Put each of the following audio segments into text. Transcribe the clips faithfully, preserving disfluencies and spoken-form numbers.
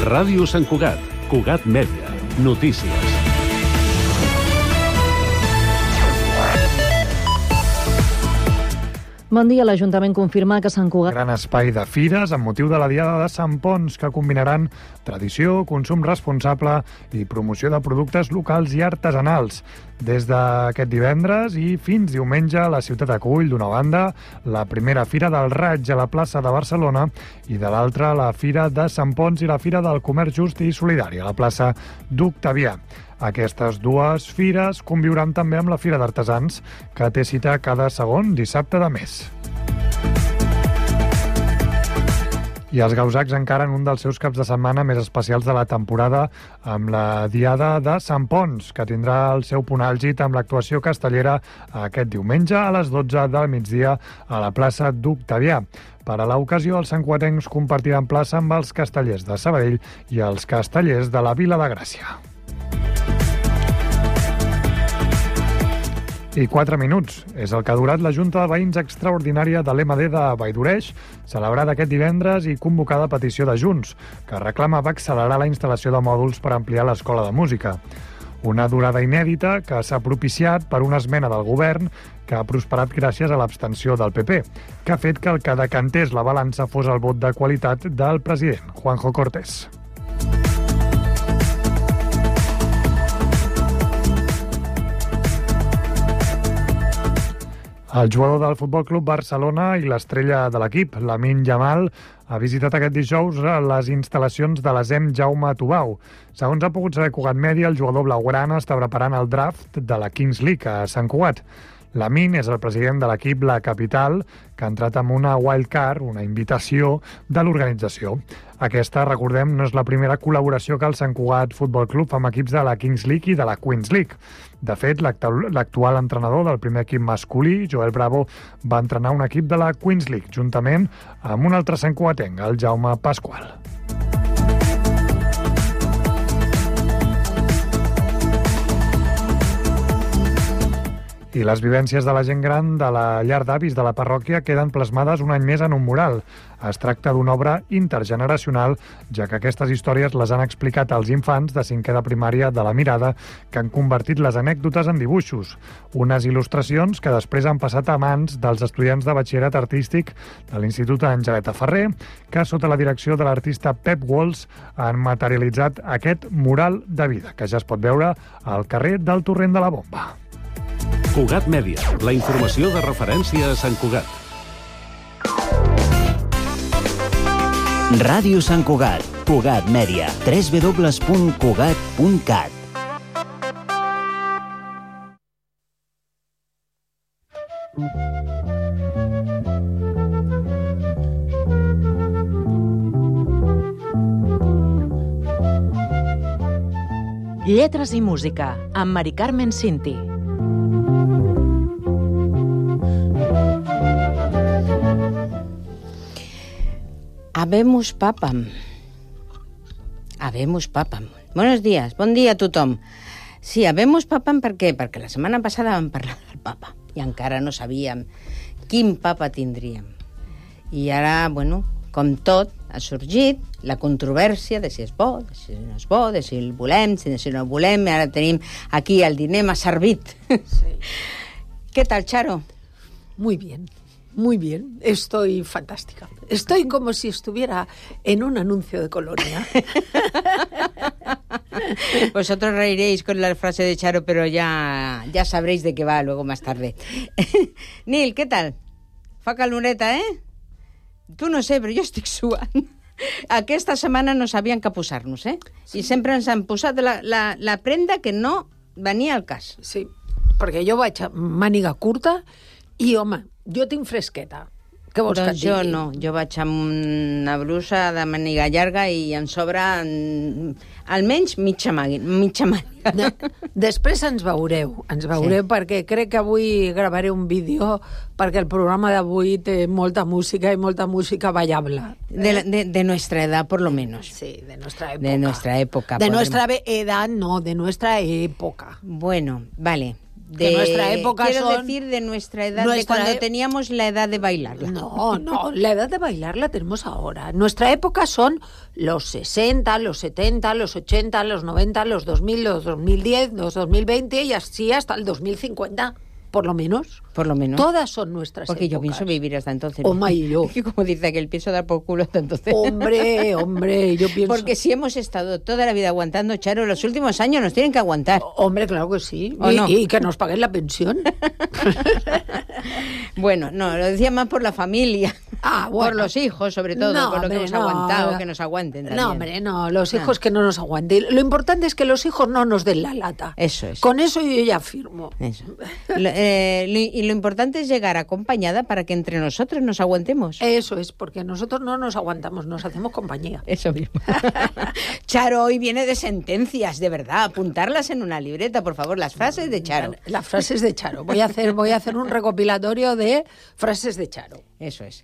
Ràdio Sant Cugat, Cugat Mèdia, notícies. Bon dia. L'Ajuntament confirma que Sant Cugat... Gran espai de fires amb motiu de la Diada de Sant Ponç, que combinaran tradició, consum responsable i promoció de productes locals i artesanals. Des d'aquest divendres i fins diumenge, la ciutat acull, d'una banda, la primera Fira del Raig a la plaça de Barcelona i de l'altra, la Fira de Sant Ponç i la Fira del Comerç Just i Solidari a la plaça d'Octavià. Aquestes dues fires conviuran també amb la Fira d'Artesans, que té cita cada segon dissabte de mes. I els gausacs encaren un dels seus caps de setmana més especials de la temporada amb la Diada de Sant Ponç, que tindrà el seu punt àlgid amb l'actuació castellera aquest diumenge a les dotze del migdia a la plaça d'Octavià. Per a l'ocasió, els santcugatencs compartiran plaça amb els castellers de Sabadell i els castellers de la Vila de Gràcia. I quatre minuts és el que ha durat la Junta de Veïns Extraordinària de l'E M D de Valldoreix, celebrada aquest divendres i convocada a petició de Junts, que reclamava accelerar la instal·lació de mòduls per ampliar l'escola de música. Una durada inèdita que s'ha propiciat per una esmena del govern que ha prosperat gràcies a l'abstenció del P P, que ha fet que el que decantés la balança fos el vot de qualitat del president, Juanjo Cortés. El jugador del Futbol Club Barcelona i l'estrella de l'equip, Lamine Yamal, ha visitat aquest dijous les instal·lacions de l'A S E M Jaume Tubau. Segons ha pogut saber Cugat Mèdia, el jugador blaugrana està preparant el draft de la Kings League a Sant Cugat. Lamine és el president de l'equip La Capital, que ha entrat amb una wildcard, una invitació de l'organització. Aquesta, recordem, no és la primera col·laboració que el Sant Cugat Futbol Club fa amb equips de la Kings League i de la Queens League. De fet, l'actual entrenador del primer equip masculí, Joel Bravo, va entrenar un equip de la Queens League, juntament amb un altre santcugatenc, el Jaume Pasqual. I les vivències de la gent gran de la llar d'avis de la parròquia queden plasmades un any més en un mural. Es tracta d'una obra intergeneracional, ja que aquestes històries les han explicat als infants de cinquè de primària de la Mirada, que han convertit les anècdotes en dibuixos. Unes il·lustracions que després han passat a mans dels estudiants de batxillerat artístic de l'Institut Angeleta Ferrer, que sota la direcció de l'artista Pep Walls han materialitzat aquest mural de vida, que ja es pot veure al carrer del Torrent de la Bomba. Cugat Mèdia, la informació de referència a Sant Cugat. Ràdio Sant Cugat, Cugat Mèdia, w w w punt cugat punt cat. Lletres i música, amb Mari Carmen Cinti. Habemus papam. Habemus papam. Buenos días, bon dia a tothom. Sí, habemus papam per què? Perquè la setmana passada vam parlar del papa i encara no sabíem quin papa tindríem. I ara, bueno, com tot, ha sorgit la controvèrsia de si és bo, de si no és bo, de si el volem, de si no el volem. Ara tenim aquí el diner m'ha servit. Sí. ¿Qué tal, Charo? Muy bien. Muy bien, estoy fantástica. Estoy como si estuviera en un anuncio de colonia. Vosotros reiréis con la frase de Charo, pero ya, ya sabréis de qué va luego más tarde. Nil, ¿qué tal? Fa caloreta, eh? Tu no sé, però jo estic suant. Aquesta setmana no sabien què posar-nos, eh? Sí. I sempre ens han posat la, la, la prenda que no venia al cas. Sí, perquè jo vaig a màniga curta i, home, jo tinc fresqueta. Què vols doncs que et digui? Jo no, jo vaig amb una brusa de màniga llarga i em sobra almenys mitja màniga. Mitja màniga. De, després ens veureu, ens veureu, sí. Perquè crec que avui gravaré un vídeo perquè el programa d'avui té molta música i molta música ballable. De, de, de nuestra edad, por lo menos. Sí, de nuestra época. De nuestra época. De podremos... nuestra edad, no, de nuestra época. Bueno, vale. De, que nuestra época quiero son... decir de nuestra edad, nuestra de cuando e... teníamos la edad de bailarla. No, no, la edad de bailar la tenemos ahora. Nuestra época son los sesenta, los setenta, los ochenta, los noventa, los dos mil, los dos mil diez, los dos mil veinte y así hasta el dos mil cincuenta. Por lo menos. Por lo menos. Todas son nuestras Porque épocas. yo pienso vivir hasta entonces. Oh, my, yo. Que como dice que el pienso dar por culo hasta entonces. Hombre, hombre, yo pienso... Porque si hemos estado toda la vida aguantando, Charo, los últimos años nos tienen que aguantar. Hombre, claro que sí. ¿O y, no? y que nos paguen la pensión. Bueno, no, lo decía más por la familia. Ah, bueno. Por los hijos, sobre todo, No, por lo hombre, que hemos no. aguantado, que nos aguanten también. No, hombre, no, los hijos que no nos aguanten. Lo importante es que los hijos no nos den la lata. Eso es. Con eso yo ya firmo. Eso. Lo, eh, lo, y lo importante es llegar acompañada para que entre nosotros nos aguantemos. Eso es, porque nosotros no nos aguantamos, nos hacemos compañía. Eso mismo. Charo hoy viene de sentencias, de verdad. Apuntarlas en una libreta, por favor, las frases de Charo. Las frases de Charo. Voy a hacer, voy a hacer un recopilatorio de frases de Charo. Eso es.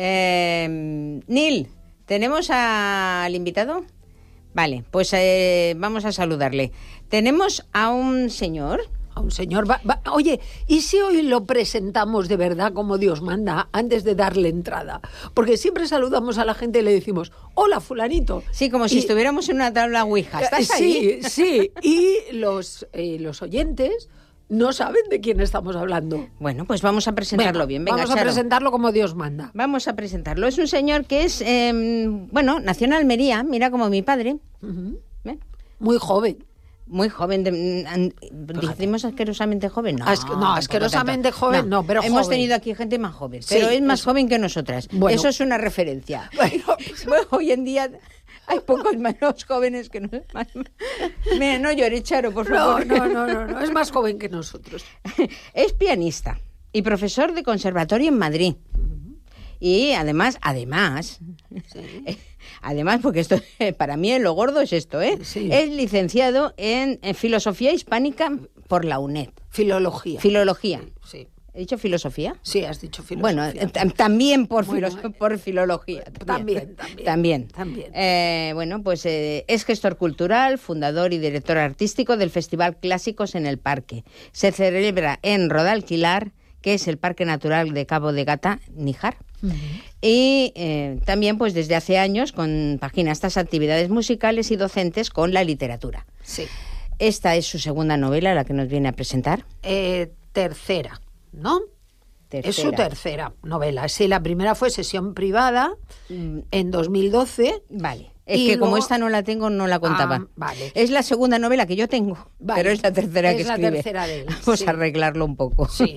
Eh, Neil, ¿tenemos al invitado? Vale, pues eh, vamos a saludarle. Tenemos a un señor... A un señor... Va, va, oye, ¿y si hoy lo presentamos de verdad como Dios manda antes de darle entrada? Porque siempre saludamos a la gente y le decimos, hola, fulanito. Sí, como si y, estuviéramos en una tabla Ouija. ¿Estás ahí? Sí, sí. Y los, eh, los oyentes no saben de quién estamos hablando. Bueno, pues vamos a presentarlo Venga, bien. Venga, vamos a Charo. presentarlo como Dios manda. Vamos a presentarlo. Es un señor que es, eh, bueno, nació en Almería, mira como mi padre. Uh-huh. ¿Eh? Muy joven. Muy joven, de, an, decimos asquerosamente joven, no. Asque, no, asquerosamente joven, no, no, pero hemos joven. tenido aquí gente más joven, pero sí, es más eso. joven que nosotras. Bueno. Eso es una referencia. Bueno, bueno, hoy en día hay pocos menos jóvenes que nosotros. Mira, no llores, Charo, por favor. No, no, no, no, no, es más joven que nosotros. Es pianista y profesor de conservatorio en Madrid. Uh-huh. Y además, además... Sí. Además, porque esto para mí lo gordo es esto, ¿eh? Sí. Es licenciado en, en Filosofía Hispánica por la UNED. Filología. Filología. Sí. ¿He dicho filosofía? Sí, has dicho filosofía. Bueno, t- también por, bueno, filo- por filología. También, también. También. también. Eh, bueno, pues eh, es gestor cultural, fundador y director artístico del Festival Clásicos en el Parque. Se celebra en Rodalquilar, que es el Parque Natural de Cabo de Gata, Níjar. Uh-huh. Y eh, también, pues desde hace años, compagina estas actividades musicales y docentes con la literatura. Sí. Esta es su segunda novela, la que nos viene a presentar. Eh, tercera, ¿no? Tercera. Es su tercera novela. Sí, la primera fue Sesión Privada, mm. en dos mil doce. Vale. Es y que luego... como esta no la tengo, no la contaba. Ah, vale. Es la segunda novela que yo tengo, vale. Pero es la tercera es que la escribe. Tercera de él, Vamos sí. a arreglarlo un poco. Sí.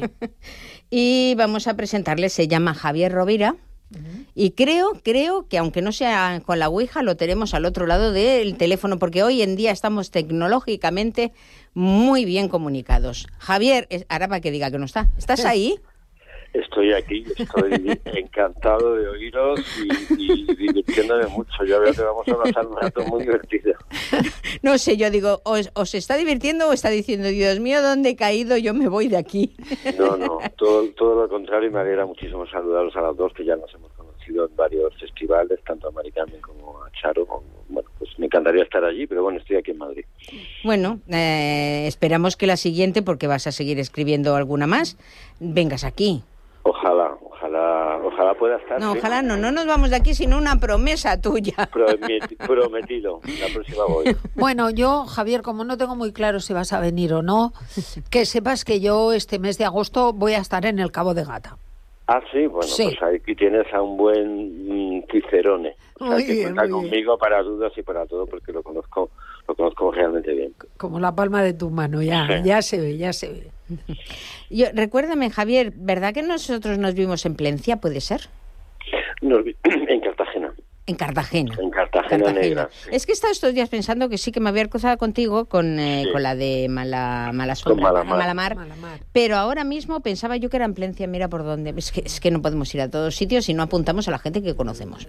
Y vamos a presentarle, se llama Javier Rovira. Uh-huh. Y creo, creo que aunque no sea con la Ouija, lo tenemos al otro lado del teléfono, porque hoy en día estamos tecnológicamente muy bien comunicados. Javier, ahora para que diga que no está, ¿estás ahí? Estoy aquí, estoy encantado de oíros y, y divirtiéndome mucho. Ya veo que vamos a pasar un rato muy divertido. No sé, yo digo, ¿os, os está divirtiendo o está diciendo, Dios mío, ¿dónde he caído? Yo me voy de aquí. No, no, todo, todo lo contrario, y me alegra muchísimo saludaros a las dos, que ya nos hemos conocido en varios festivales, tanto a Mari Carmen como a Charo. Bueno, pues me encantaría estar allí, pero bueno, estoy aquí en Madrid. Bueno, eh, esperamos que la siguiente, porque vas a seguir escribiendo alguna más, vengas aquí. Ojalá, ojalá, ojalá pueda estar. No, ¿sí? ojalá no, no nos vamos de aquí sin una promesa tuya. Prometi, prometido, la próxima voy. Bueno, yo, Javier, como no tengo muy claro si vas a venir o no, que sepas que yo este mes de agosto voy a estar en el Cabo de Gata. Ah, sí, bueno, sí. Pues aquí tienes a un buen mm, Cicerone. O sea, muy que bien, cuenta muy conmigo bien. para dudas y para todo, porque lo conozco, lo conozco realmente bien. Como la palma de tu mano, ya, sí. ya se ve, ya se ve. Yo, recuérdame, Javier, ¿verdad que nosotros nos vimos en Plencia, puede ser? Nos vi en Cartagena. En Cartagena. En Cartagena, Cartagena. Negra. Sí. Es que he estado estos días pensando que sí que me había cruzado contigo con, eh, sí. con la de Mala, Mala Sombra, Malamar. Malamar. Malamar. Pero ahora mismo pensaba yo que era en Plencia, mira por dónde. Es que, es que no podemos ir a todos sitios si no apuntamos a la gente que conocemos.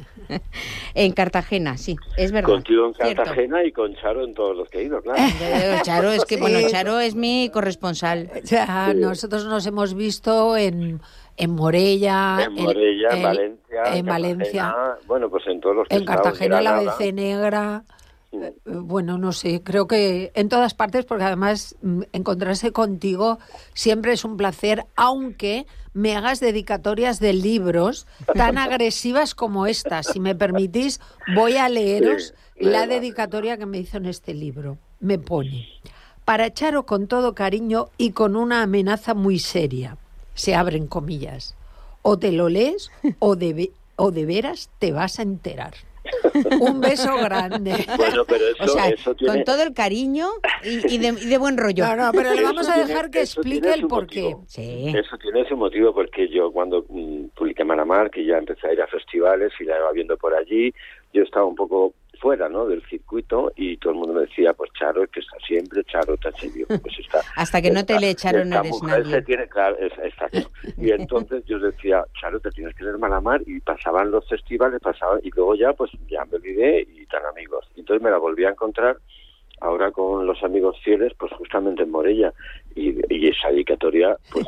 En Cartagena, sí, es verdad. Contigo en Cartagena, cierto. Y con Charo en todos los que he ido, claro. Charo es que, sí. bueno, Charo es mi corresponsal. O sea, sí. Nosotros nos hemos visto en... En Morella, en, Morella, en, en Valencia, en Valencia, bueno, pues en todos los que en Cartagena, la B C Negra, uh Eh, Bueno, no sé, creo que en todas partes, porque además mm, encontrarse contigo siempre es un placer, aunque me hagas dedicatorias de libros tan agresivas como esta. Si me permitís, voy a leeros Sí, la léela. dedicatoria que me hizo en este libro. Me pone: para Charo, con todo cariño y con una amenaza muy seria. Se abren comillas. O te lo lees o de, ve- o de veras te vas a enterar. Un beso grande. Bueno, pero eso, O sea, eso tiene... con todo el cariño y, y, de, y de buen rollo. No, no, pero le vamos Eso a tiene- dejar que eso explique tiene el su porqué. motivo. Sí. Eso tiene su motivo, porque yo cuando mm, publiqué Malamar, que ya empecé a ir a festivales y la iba viendo por allí, yo estaba un poco fuera, ¿no?, del circuito, y todo el mundo me decía, pues Charo, es que está siempre, Charo, está serio. Pues está, Hasta que no te le echaron, no esta eres mujer nadie. se tiene, claro, es, exacto. Y entonces yo decía, Charo, te tienes que leer Malamar, y pasaban los festivales, pasaban, y luego ya, pues ya me olvidé y tan amigos. Y entonces me la volví a encontrar ahora con los amigos fieles, pues justamente en Morella, y, y esa dedicatoria, pues...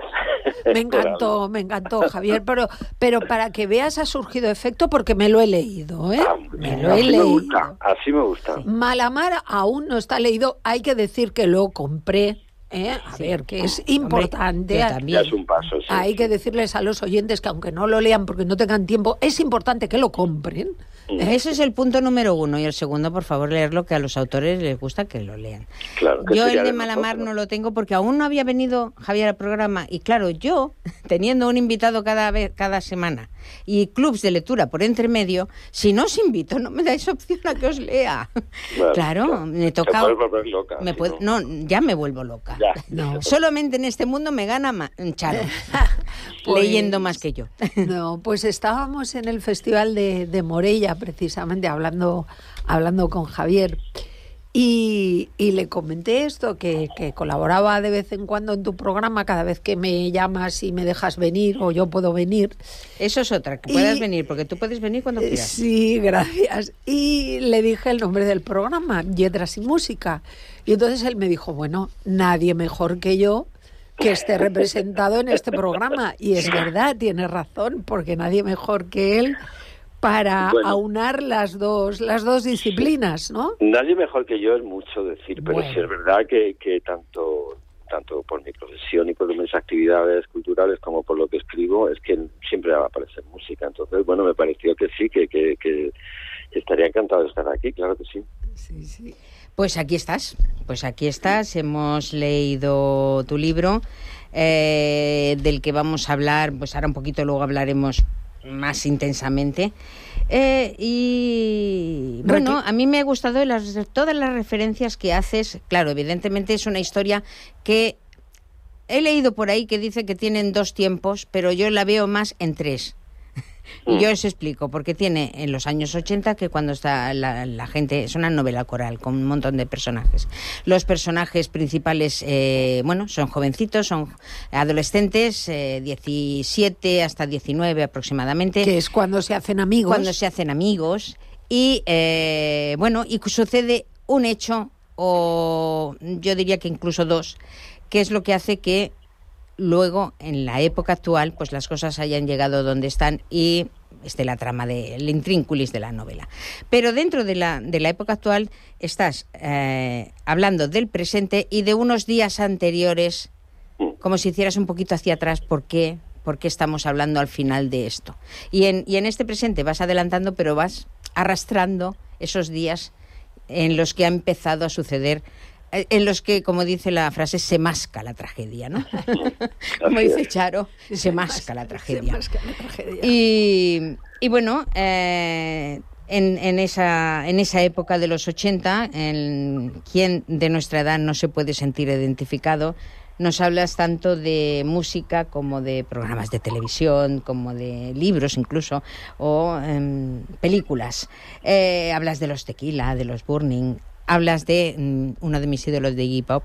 Me encantó, me encantó, Javier, pero, pero para que veas ha surgido efecto porque me lo he leído, ¿eh? Ah, Me lo he así me leído. gusta, así me gusta. Malamar aún no está leído, hay que decir que lo compré, ¿eh? A ver, que es importante. yo Ya también. es un paso, sí. Hay que decirles a los oyentes que aunque no lo lean porque no tengan tiempo, es importante que lo compren. Ese es el punto número uno. Y el segundo, por favor, leerlo, que a los autores les gusta que lo lean. Claro, que Yo sería el de de Malamar nosotros. no lo tengo porque aún no había venido Javier al programa. Y claro, yo, teniendo un invitado cada vez, cada semana, y clubs de lectura por entre medio, si no os invito, no me dais opción a que os lea. Claro, Claro, claro. me Te toca... puedes volver loca, me si puedo- no. no, ya me vuelvo loca. Ya. No. Solamente en este mundo me gana Ma- Charo, Pues- leyendo más que yo. No, pues estábamos en el Festival de, de Morella, precisamente, hablando, hablando con Javier. Y, y le comenté esto, que, que colaboraba de vez en cuando en tu programa, cada vez que me llamas y me dejas venir, o yo puedo venir. Eso es otra, que puedas Y- venir, porque tú puedes venir cuando Eh, quieras. Sí, gracias. Y le dije el nombre del programa, Letras y Música. Y entonces él me dijo, bueno, nadie mejor que yo que esté representado en este programa. Y es verdad, tiene razón, porque nadie mejor que él para Bueno. aunar las dos, las dos disciplinas, ¿no? Nadie mejor que yo es mucho decir, pero Bueno. sí es verdad que, que tanto tanto por mi profesión y por mis actividades culturales como por lo que escribo, es que siempre va a aparecer música. Entonces, bueno, me pareció que sí, que, que, que estaría encantado de estar aquí, claro que sí. Sí, sí. Pues aquí estás, pues aquí estás, hemos leído tu libro, eh, del que vamos a hablar, pues ahora un poquito luego hablaremos más intensamente. Eh, y bueno, a mí me ha gustado las, todas las referencias que haces. Claro, evidentemente es una historia que he leído por ahí que dice que tienen dos tiempos, pero yo la veo más en tres. Y yo os explico, porque tiene en los años ochenta, que cuando está la, la gente, es una novela coral con un montón de personajes. Los personajes principales, eh, bueno, son jovencitos, son adolescentes, eh, diecisiete hasta diecinueve aproximadamente. Que es cuando se hacen amigos. Cuando se hacen amigos. Y, eh, bueno, y sucede un hecho, o yo diría que incluso dos, que es lo que hace que luego, en la época actual, pues las cosas hayan llegado donde están y esté la trama del intrínculis de la novela. Pero dentro de la, de la época actual estás eh, hablando del presente y de unos días anteriores, como si hicieras un poquito hacia atrás, ¿por qué? ¿Por qué estamos hablando al final de esto? Y en, y en este presente vas adelantando, pero vas arrastrando esos días en los que ha empezado a suceder, en los que, como dice la frase, se masca la tragedia, ¿no? Como dice Charo, se masca la tragedia. Se masca la tragedia. Y, y bueno, eh, en, en, esa, en esa época de los ochenta, en quien de nuestra edad no se puede sentir identificado, nos hablas tanto de música como de programas de televisión, como de libros incluso, o eh, películas. Eh, hablas de los Tequila, de los Burning. Hablas de mm, uno de mis ídolos de Iggy Pop.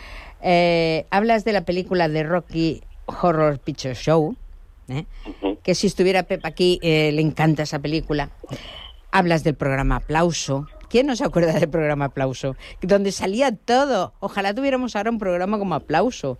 Eh, hablas de la película de Rocky Horror Picture Show, ¿eh? Uh-huh. Que si estuviera Pep aquí, eh, le encanta esa película. Hablas del programa Aplauso. ¿Quién no se acuerda del programa Aplauso? Donde salía todo. Ojalá tuviéramos ahora un programa como Aplauso.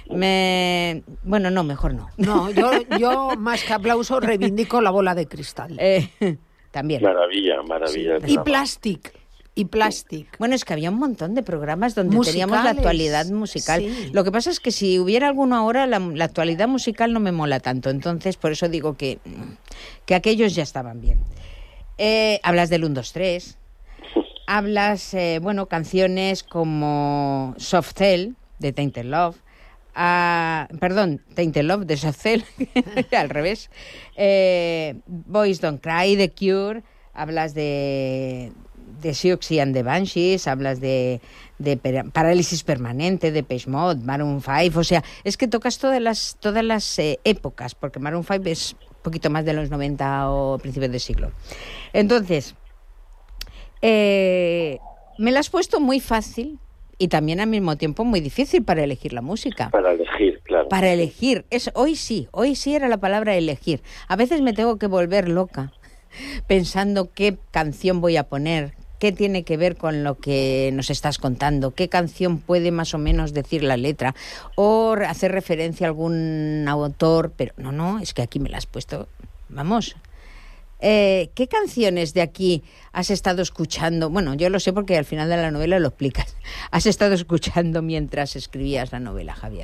Me... Bueno, no, mejor no. No, yo, yo más que aplauso reivindico la bola de cristal. Eh, también. Maravilla, maravilla. el Y programa. Plastic. y Plastic. Bueno, es que había un montón de programas donde Musicales. teníamos la actualidad musical. Sí. Lo que pasa es que si hubiera alguno ahora, la, la actualidad musical no me mola tanto. Entonces, por eso digo que, que aquellos ya estaban bien. Eh, hablas del uno, dos, tres. Hablas, eh, bueno, canciones como Soft Cell, de Tainted Love. Ah, perdón, Tainted Love, de Soft Cell. Al revés. Eh, Boys Don't Cry, The Cure. Hablas de... de Siouxsie and the Banshees, hablas de, de per, Parálisis Permanente, de Depeche Mode, Maroon cinco, o sea, es que tocas todas las todas las eh, épocas, porque Maroon cinco es un poquito más de los noventa o principios de siglo. Entonces, eh, me la has puesto muy fácil y también al mismo tiempo muy difícil para elegir la música. Para elegir, claro. Para elegir, es, hoy sí, hoy sí era la palabra elegir. A veces me tengo que volver loca pensando qué canción voy a poner, qué tiene que ver con lo que nos estás contando, qué canción puede más o menos decir la letra, o hacer referencia a algún autor, pero no, no, es que aquí me la has puesto, vamos. Eh, ¿Qué canciones de aquí has estado escuchando? Bueno, yo lo sé porque al final de la novela lo explicas. ¿Has estado escuchando mientras escribías la novela, Javier?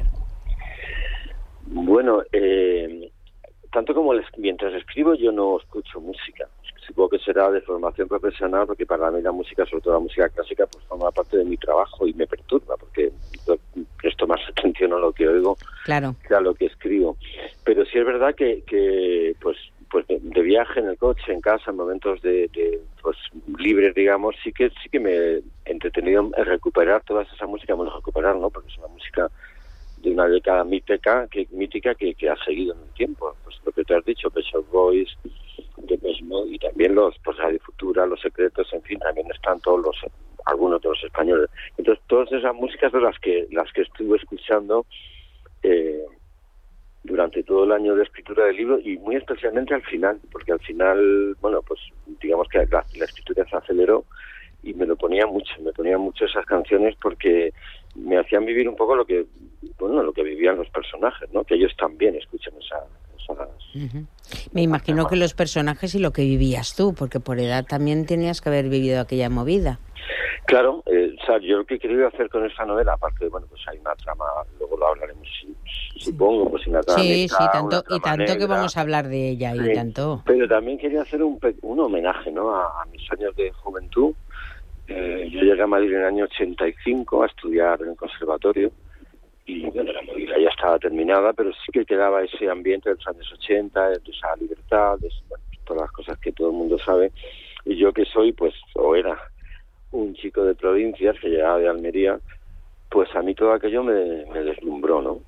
Bueno, eh, tanto como les, mientras escribo yo no escucho música. Supongo que será de formación profesional, porque para mí la música, sobre todo la música clásica, pues forma parte de mi trabajo y me perturba, porque yo presto más atención a lo que oigo claro. que a lo que escribo. Pero sí es verdad que, que pues pues de, de viaje, en el coche, en casa, en momentos de, de pues libres, digamos, sí que sí que me he entretenido en recuperar toda esa música, bueno, recuperar, ¿no? Porque es una música de una década mítica que mítica que, que ha seguido en el tiempo. Pues lo que te has dicho, Pet Shop Boys, Depeche Mode, y también los pues Radio Futura, Los Secretos, en fin, también están todos los algunos de los españoles. Entonces todas esas músicas son las que las que estuve escuchando eh, durante todo el año de escritura del libro, y muy especialmente al final, porque al final, bueno, pues digamos que la, la escritura se aceleró y me lo ponía mucho, me ponía mucho esas canciones porque me hacían vivir un poco lo que, bueno, lo que vivían los personajes, ¿no? Que ellos también escuchan esa, esas... Uh-huh. Me imagino que los personajes y lo que vivías tú, porque por edad también tenías que haber vivido aquella movida. Claro, eh, o sea, yo lo que he querido hacer con esta novela, aparte de, bueno, pues hay una trama, luego lo hablaremos, supongo, pues una trama sí, negra, sí, tanto, una y tanto negra, que vamos a hablar de ella, sí, y tanto. Pero también quería hacer un, un homenaje, ¿no?, a, a mis años de juventud. Eh, yo llegué a Madrid en el año ochenta y cinco a estudiar en el conservatorio, y bueno, la movida ya estaba terminada, pero sí que quedaba ese ambiente de los años ochenta, de esa libertad, de bueno, todas las cosas que todo el mundo sabe. Y yo que soy, pues, o era un chico de provincias que llegaba de Almería, pues a mí todo aquello me, me deslumbró, ¿no?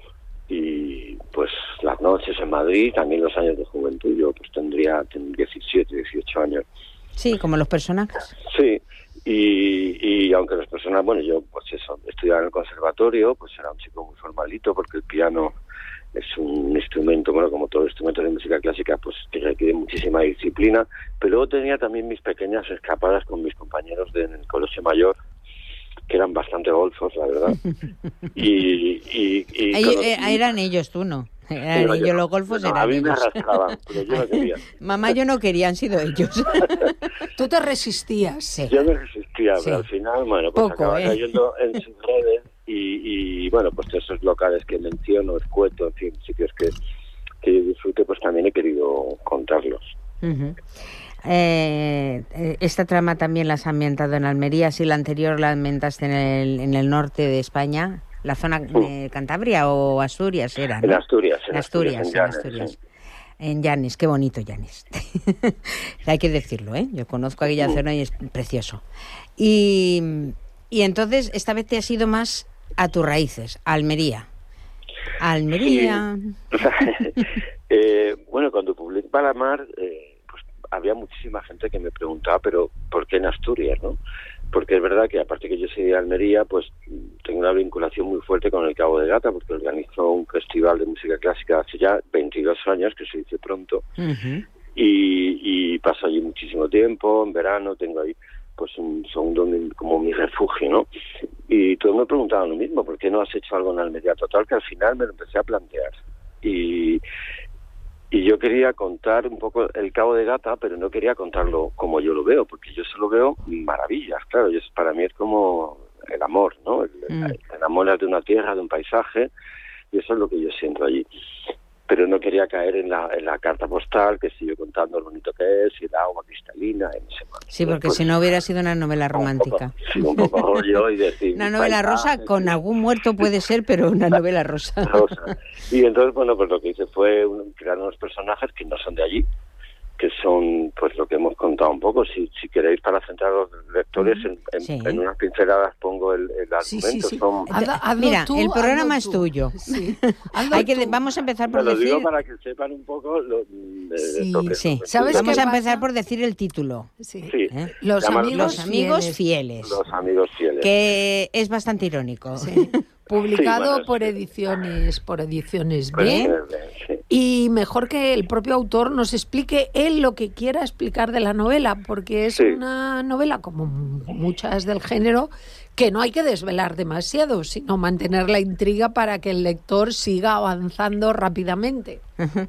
Y pues las noches en Madrid, también los años de juventud, yo pues tendría, tendría diecisiete, dieciocho años. Sí, como los personajes. Sí, y, y aunque las personas, bueno, yo pues eso, estudiaba en el conservatorio, pues era un chico muy formalito, porque el piano es un instrumento, bueno, como todo instrumento de música clásica, pues que requiere muchísima disciplina, pero luego tenía también mis pequeñas escapadas con mis compañeros de, en el colegio mayor, que eran bastante golfos, la verdad. Y, y, y Ahí, conocí... eh, eran ellos, tú no. Eran no, ellos, yo no. los golfos No, eran a mí ellos. me arrastraban, pero yo no quería. Mamá, yo no quería, han sido ellos. Tú te resistías. Sí. Yo me resistía, Sí. pero al final, bueno, pues Poco, acaba ¿eh? cayendo en sus redes y, y, bueno, pues esos locales que menciono, Escueto, en fin, sitios que, que yo disfrute, pues también he querido contarlos. Uh-huh. eh, eh, esta trama también la has ambientado en Almería, si la anterior la ambientaste en el, en el norte de España, la zona de Cantabria o Asturias era, ¿no? En Asturias, en En Asturias, Asturias, en en Llanes, Asturias. sí. En Llanes, qué bonito Llanes. Hay que decirlo, ¿eh? Yo conozco aquella zona y es precioso. Y, y entonces, esta vez te has ido más a tus raíces, a Almería. A Almería. Sí. eh, bueno, cuando publiqué Palamar, eh, pues había muchísima gente que me preguntaba, pero ¿por qué en Asturias, no? Porque es verdad que, aparte que yo soy de Almería, pues tengo una vinculación muy fuerte con el Cabo de Gata, porque organizó un festival de música clásica hace ya veintidós años, que se dice pronto, Uh-huh. y, y paso allí muchísimo tiempo, en verano tengo ahí pues un segundo como mi refugio, ¿no? Y todos me preguntaban lo mismo, ¿por qué no has hecho algo en Almería? Total, que al final me lo empecé a plantear. Y, Y yo quería contar un poco el Cabo de Gata, pero no quería contarlo como yo lo veo, porque yo solo veo maravillas, claro. Yo, para mí es como el amor, ¿no? El, mm. Te enamoras de una tierra, de un paisaje, y eso es lo que yo siento allí. Pero no quería caer en la, en la carta postal, que sigo contando lo bonito que es, y el agua cristalina, y no sé más. Sí, porque pues, si no hubiera sido una novela romántica. Un poco, sí, un poco rollo y decir... Una novela rosa con algún muerto puede ser, pero una novela rosa. rosa. Y entonces, bueno, pues lo que hice fue un, crear unos personajes que no son de allí, que son, pues, lo que hemos contado un poco. Si, si queréis, para centrar a los lectores, en, en, sí. en unas pinceladas pongo el, el argumento. Sí, sí, sí. Son... Hazlo, hazlo Mira, tú, el programa es tuyo. Sí. Hay que, vamos a empezar por Me lo decir... digo para que sepan un poco... Lo, de, sí, lo que sí. ¿Sabes vamos a empezar pasa? por decir el título. Sí. sí. ¿Eh? Los, amigos, los amigos fieles. fieles. Los amigos fieles. Que es bastante irónico. Sí. Publicado sí, bueno, por ediciones por ediciones B, sí. Y mejor que el propio autor nos explique él lo que quiera explicar de la novela, porque es sí. una novela, como muchas del género, que no hay que desvelar demasiado, sino mantener la intriga para que el lector siga avanzando rápidamente. Uh-huh.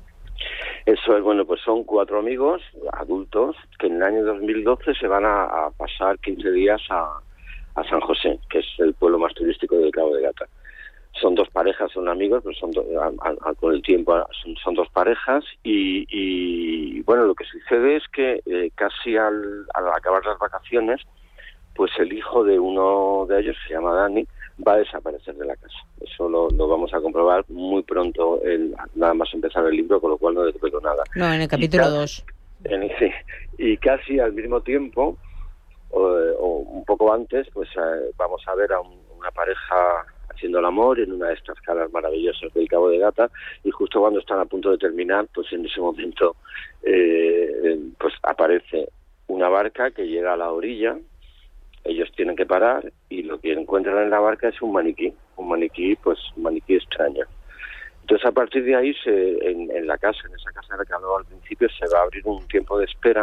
Eso es, bueno, pues son cuatro amigos adultos que en el año dos mil doce se van a, a pasar quince días a a San José, que es el pueblo más turístico del Cabo de Gata. Son dos parejas, son amigos, pero son do, a, a, con el tiempo son, son dos parejas y, y bueno, lo que sucede es que eh, casi al, al acabar las vacaciones, pues el hijo de uno de ellos, que se llama Dani, va a desaparecer de la casa. Eso lo, lo vamos a comprobar muy pronto, el, nada más empezar el libro, con lo cual no desvelo nada. No, en el capítulo dos. Sí, y casi al mismo tiempo, O, o un poco antes, pues eh, vamos a ver a un, una pareja haciendo el amor en una de estas calas maravillosas del Cabo de Gata, y justo cuando están a punto de terminar, pues en ese momento eh, pues aparece una barca que llega a la orilla. Ellos tienen que parar y lo que encuentran en la barca es un maniquí, un maniquí, pues un maniquí extraño. Entonces a partir de ahí, se, en, en la casa, en esa casa de la que hablaba al principio, se va a abrir un tiempo de espera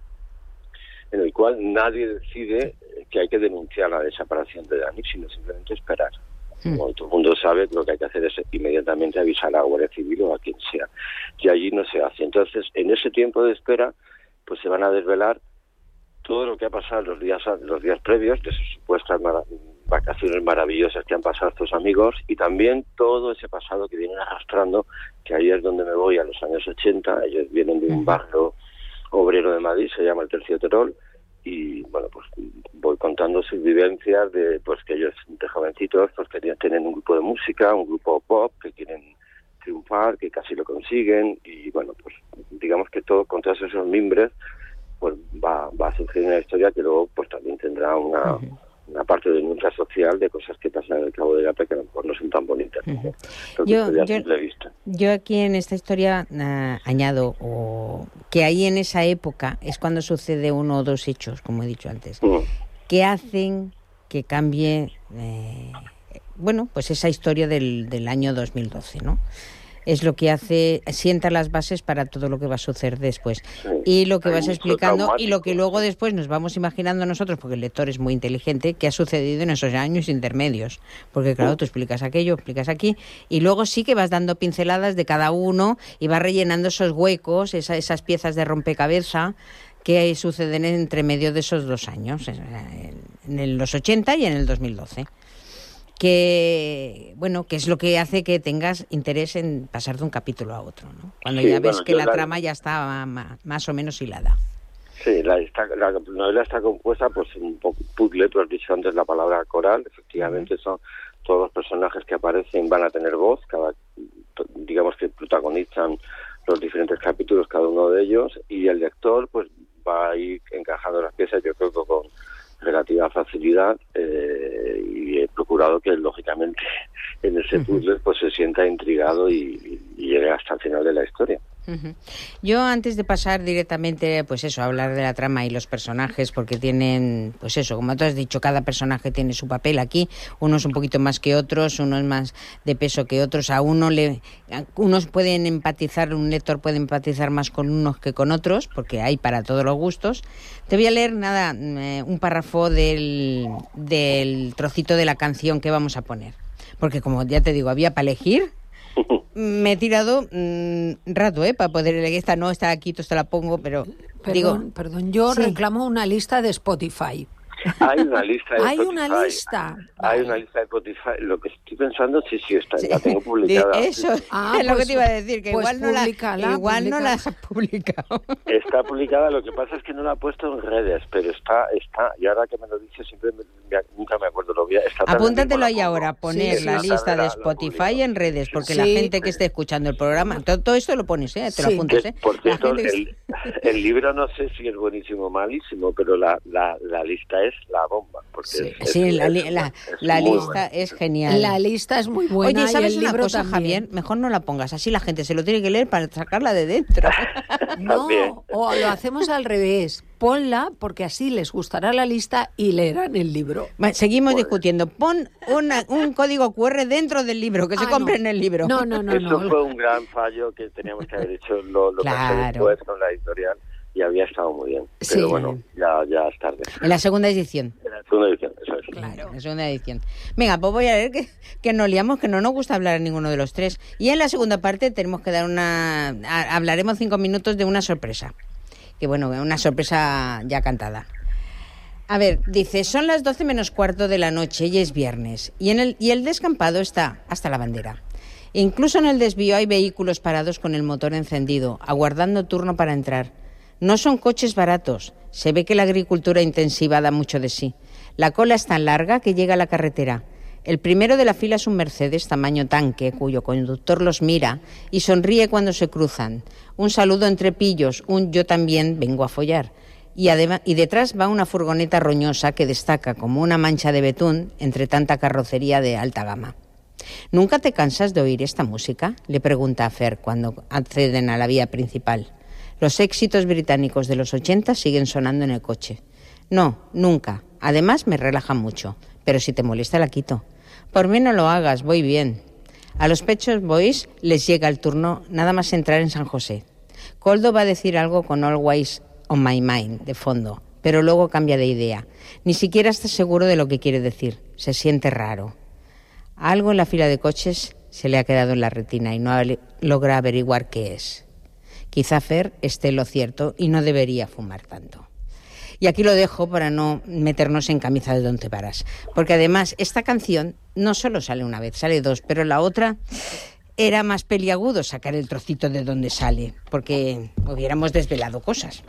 en el cual nadie decide que hay que denunciar la desaparición de Dani, sino simplemente esperar. Mm. Como todo el mundo sabe, lo que hay que hacer es inmediatamente avisar a la Guardia Civil o a quien sea. Y allí no se hace. Entonces, en ese tiempo de espera, pues se van a desvelar todo lo que ha pasado los días los días previos, de sus supuestas mara- vacaciones maravillosas que han pasado estos amigos, y también todo ese pasado que vienen arrastrando, que ahí es donde me voy, a los años ochenta. Ellos vienen de un barrio obrero de Madrid, se llama el Tercio Terol, y bueno, pues voy contando sus vivencias de pues que ellos de jovencitos pues que tienen un grupo de música, un grupo pop, que quieren triunfar, que casi lo consiguen, y bueno, pues digamos que todo con todos esos mimbres pues va, va a surgir una historia que luego pues también tendrá una uh-huh. una parte de denuncia social de cosas que pasan en el Cabo de Gata que a lo mejor no son tan bonitas. Uh-huh. Yo, yo, yo aquí en esta historia uh, añado o que ahí en esa época es cuando sucede uno o dos hechos, como he dicho antes, uh-huh. que hacen que cambie eh, bueno, pues esa historia del, del año dos mil doce, ¿no? Es lo que hace, sienta las bases para todo lo que va a suceder después. Sí, y lo que vas explicando y lo que luego después nos vamos imaginando nosotros, porque el lector es muy inteligente, que ha sucedido en esos años intermedios. Porque claro, tú explicas aquello, explicas aquí, y luego sí que vas dando pinceladas de cada uno y vas rellenando esos huecos, esa, esas piezas de rompecabezas que suceden entre medio de esos dos años, en los ochenta y en el dos mil doce. Que bueno, que es lo que hace que tengas interés en pasar de un capítulo a otro, ¿no? Cuando sí, ya ves bueno, que la, la trama ya está más, más o menos hilada. Sí, la, está, la novela está compuesta pues un poco puzzle, tú has dicho antes la palabra coral, efectivamente uh-huh. son todos los personajes que aparecen van a tener voz, cada digamos que protagonizan los diferentes capítulos cada uno de ellos, y el lector pues va a ir encajando las piezas, yo creo que con relativa facilidad, eh, y he procurado que lógicamente en ese puzzle pues se sienta intrigado y, y llegue hasta el final de la historia. Uh-huh. Yo antes de pasar directamente pues eso, a hablar de la trama y los personajes, porque tienen, pues eso, como tú has dicho, cada personaje tiene su papel aquí, unos un poquito más que otros, unos más de peso que otros, a uno le, a unos pueden empatizar, un lector puede empatizar más con unos que con otros, porque hay para todos los gustos. Te voy a leer nada, eh, un párrafo del, del trocito de la canción que vamos a poner, porque como ya te digo, había para elegir. me he tirado un mm, rato, ¿eh? Para poder elegir esta, no, está aquí, te la pongo, pero... Perdón, digo, perdón, yo sí. reclamo una lista de Spotify. Hay una lista de Hay Spotify. una lista. Hay Vale. una lista de Spotify. Lo que estoy pensando, sí, sí, está, sí, la tengo publicada. de eso Ah, es lo pues- que te iba a decir, que pues igual, no la, públicala, igual no la públicala. has publicado. Está publicada, lo que pasa es que no la he puesto en redes, pero está, está, y ahora que me lo dices, siempre me- me- nunca me acuerdo, lo voy a... esta tarde Apúntatelo mismo la ahí pongo. ahora, poner Sí, la esta lista tarde de la- la Spotify publico. en redes, porque Sí. la gente que esté escuchando el programa, todo, todo esto lo pones, ¿eh? Te lo Sí. apuntas, Que, ¿eh? por La cierto, gente que el, el libro no sé si es buenísimo o malísimo, pero la, la, la lista es la bomba. Porque Sí. es- Sí, es- la, li- es- la, es la muy lista buena. es genial. La lista es muy buena. Oye, ¿sabes y el una libro cosa, también. Javier? Mejor no la pongas, así la gente se lo tiene que leer para sacarla de dentro. También. No, o lo hacemos al revés. Ponla porque así les gustará la lista y leerán el libro. Bueno, seguimos Pues- discutiendo. Pon una- un código cu erre dentro del libro, que se Ah, compre no. en el libro. No, no, no, Eso no. fue un gran fallo que teníamos que haber hecho, lo, lo Claro. pensé después con la editorial y había estado muy bien. Sí. Pero bueno, ya, ya es tarde. En la segunda edición. En la segunda edición, eso es. En la segunda edición. Venga, pues voy a leer que, que nos liamos, que no nos gusta hablar a ninguno de los tres. Y en la segunda parte tenemos que dar una... a- hablaremos cinco minutos de una sorpresa. Que bueno, una sorpresa ya cantada. A ver, dice, son las doce menos cuarto de la noche y es viernes. Y, en el, y el descampado está hasta la bandera. Incluso en el desvío hay vehículos parados con el motor encendido, aguardando turno para entrar. No son coches baratos. Se ve que la agricultura intensiva da mucho de sí. La cola es tan larga que llega a la carretera. El primero de la fila es un Mercedes tamaño tanque, cuyo conductor los mira y sonríe cuando se cruzan. Un saludo entre pillos, un yo también vengo a follar. Y, además, y detrás va una furgoneta roñosa que destaca como una mancha de betún entre tanta carrocería de alta gama. ¿Nunca te cansas de oír esta música?, le pregunta a Fer cuando acceden a la vía principal. Los éxitos británicos de los ochenta siguen sonando en el coche. No, nunca. Además me relaja mucho. Pero si te molesta la quito. Por mí no lo hagas, voy bien. A los Pechos Boys les llega el turno nada más entrar en San José. Coldo va a decir algo con Always on my mind de fondo, pero luego cambia de idea. Ni siquiera está seguro de lo que quiere decir. Se siente raro. Algo en la fila de coches se le ha quedado en la retina y no logra averiguar qué es. Quizá Fer esté en lo cierto y no debería fumar tanto. Y aquí lo dejo para no meternos en camisa de donde paras. Porque además esta canción no solo sale una vez, sale dos, pero la otra era más peliagudo sacar el trocito de donde sale, porque hubiéramos desvelado cosas.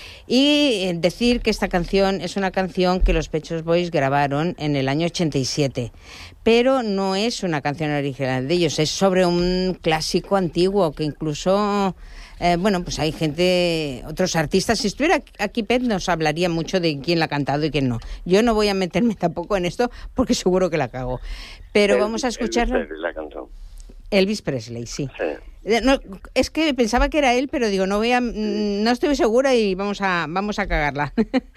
Y decir que esta canción es una canción que los Pet Shop Boys grabaron en el año ochenta y siete, pero no es una canción original de ellos, es sobre un clásico antiguo que incluso... Eh, bueno, pues hay gente, otros artistas. Si estuviera aquí Pet nos hablaría mucho de quién la ha cantado y quién no. Yo no voy a meterme tampoco en esto porque seguro que la cago. Pero El- vamos a escucharla. Elvis Presley la cantó. Elvis Presley, sí. Sí. Eh, no, es que pensaba que era él, pero digo, no voy a, mm, no estoy segura y vamos a, vamos a cagarla.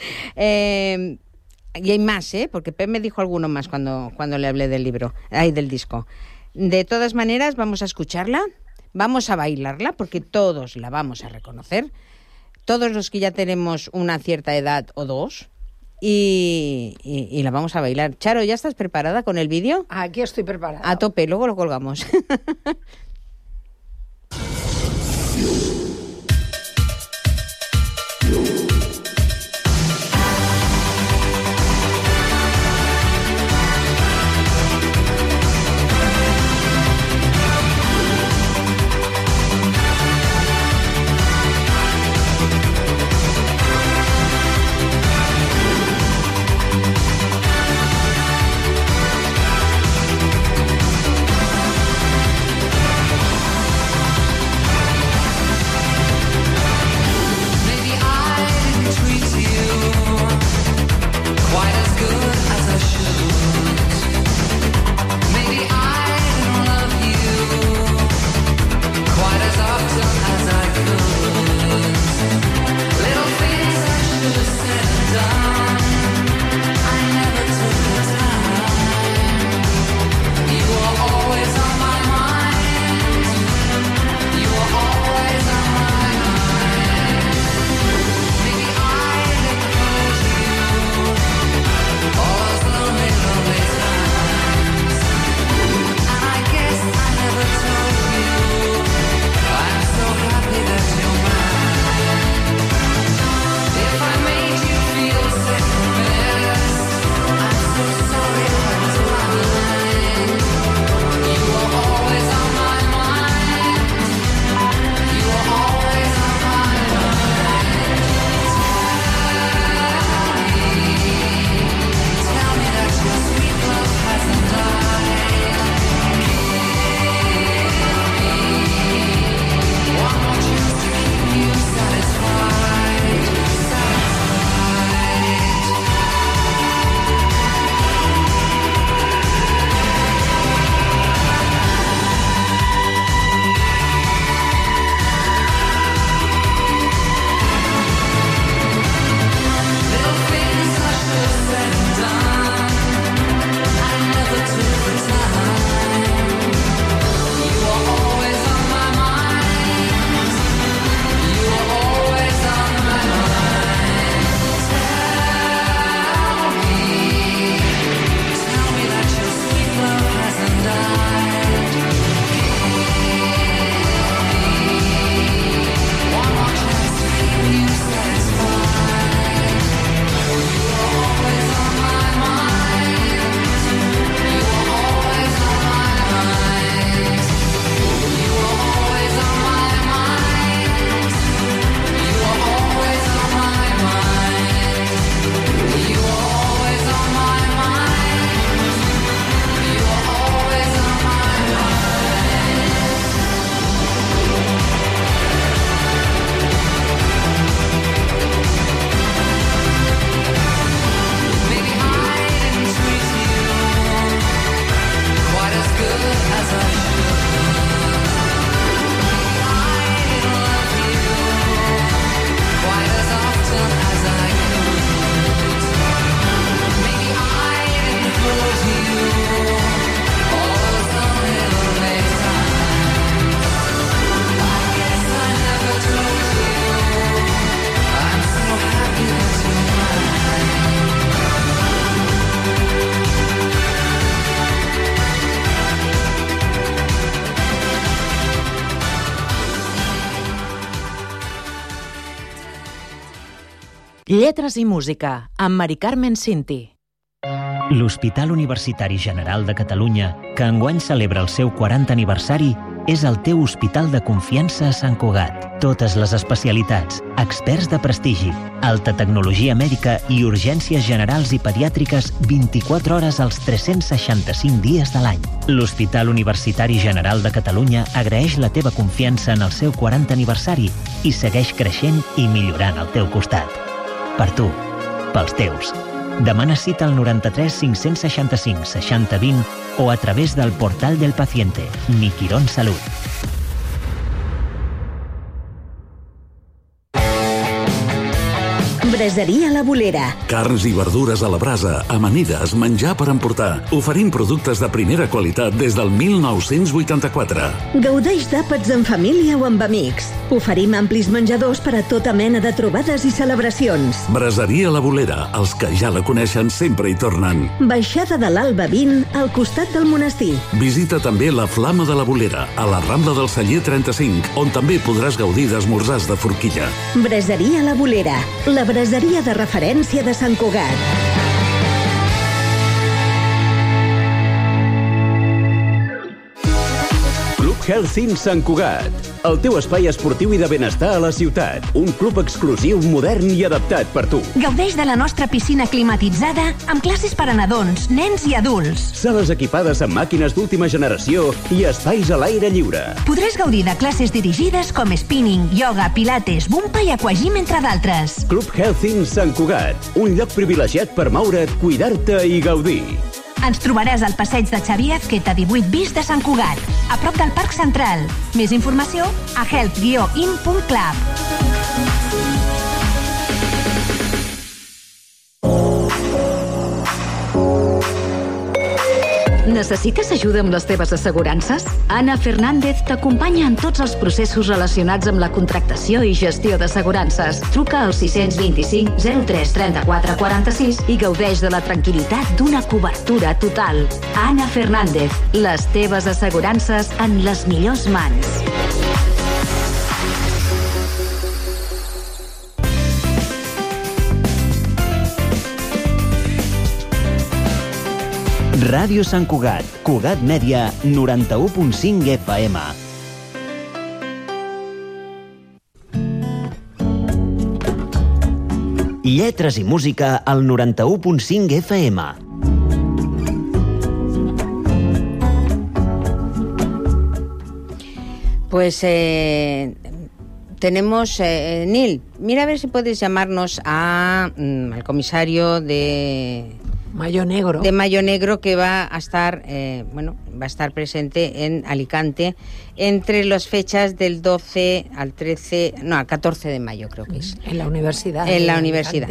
eh, y hay más, ¿eh? Porque Pep me dijo alguno más cuando, cuando le hablé del libro, ay, del disco. De todas maneras, vamos a escucharla. Vamos a bailarla porque todos la vamos a reconocer, todos los que ya tenemos una cierta edad o dos, y, y, y la vamos a bailar. Charo, ¿ya estás preparada con el vídeo? Aquí estoy preparada. A tope, luego lo colgamos. Lletres i música, amb Mari Carmen Cinti. L'Hospital Universitari General de Catalunya, que enguany celebra el seu quaranta aniversari, és el teu hospital de confiança a Sant Cugat. Totes les especialitats, experts de prestigi, alta tecnologia mèdica i urgències generals i pediàtriques vint-i-quatre hores als tres-cents seixanta-cinc dies de l'any. L'Hospital Universitari General de Catalunya agraeix la teva confiança en el seu quaranta aniversari i segueix creixent i millorant al teu costat. Per tu, pels teus. Demana cita al noranta-tres cinc-cents seixanta-cinc seixanta vint o a través del portal del paciente, Mi Quirón Salut. Braseria La Bolera. Carns i verdures a la brasa, amanides, menjar per emportar. Oferim productes de primera qualitat des del mil nou-cents vuitanta-quatre. Gaudeix d'àpats en família o amb amics. Oferim amplis menjadors per a tota mena de trobades i celebracions. Braseria La Bolera. Els que ja la coneixen sempre hi tornen. Baixada de l'Alba vint, al costat del monestir. Visita també la Flama de la Bolera, a la Rambla del Celler trenta-cinc, on també podràs gaudir d'esmorzars de forquilla. Braseria La Bolera. La braseria de referència de Sant Cugat. Club Health Sant Cugat, el teu espai esportiu i de benestar a la ciutat. Un club exclusiu, modern i adaptat per tu. Gaudeix de la nostra piscina climatitzada amb classes per a nadons, nens i adults. Sales equipades amb màquines d'última generació i espais a l'aire lliure. Podràs gaudir de classes dirigides com spinning, yoga, pilates, bumpa i aquagym, entre d'altres. Club Health Sant Cugat, un lloc privilegiat per moure't, cuidar-te i gaudir. Ens trobaràs al passeig de Xavier Azqueta divuit bis de Sant Cugat, a prop del Parc Central. Més informació a health guió in punt club. Necessites ajuda amb les teves assegurances? Anna Fernández t'acompanya en tots els processos relacionats amb la contractació i gestió d'assegurances. Truca al sis vint-i-cinc zero tres trenta-quatre quaranta-sis i gaudeix de la tranquil·litat d'una cobertura total. Anna Fernández, les teves assegurances en les millors mans. Ràdio Sant Cugat, Cugat Mèdia, noranta-u punt cinc F M. Lletres i música al noranta-u punt cinc F M. Pues eh, tenemos, eh, Nil, mira a ver si puedes llamarnos a, mm, al comisario de... Mayo Negro. De Mayo Negro, que va a estar, eh, bueno, va a estar presente en Alicante entre las fechas del doce al trece, no, al catorce de mayo creo que es. En la universidad. En la universidad.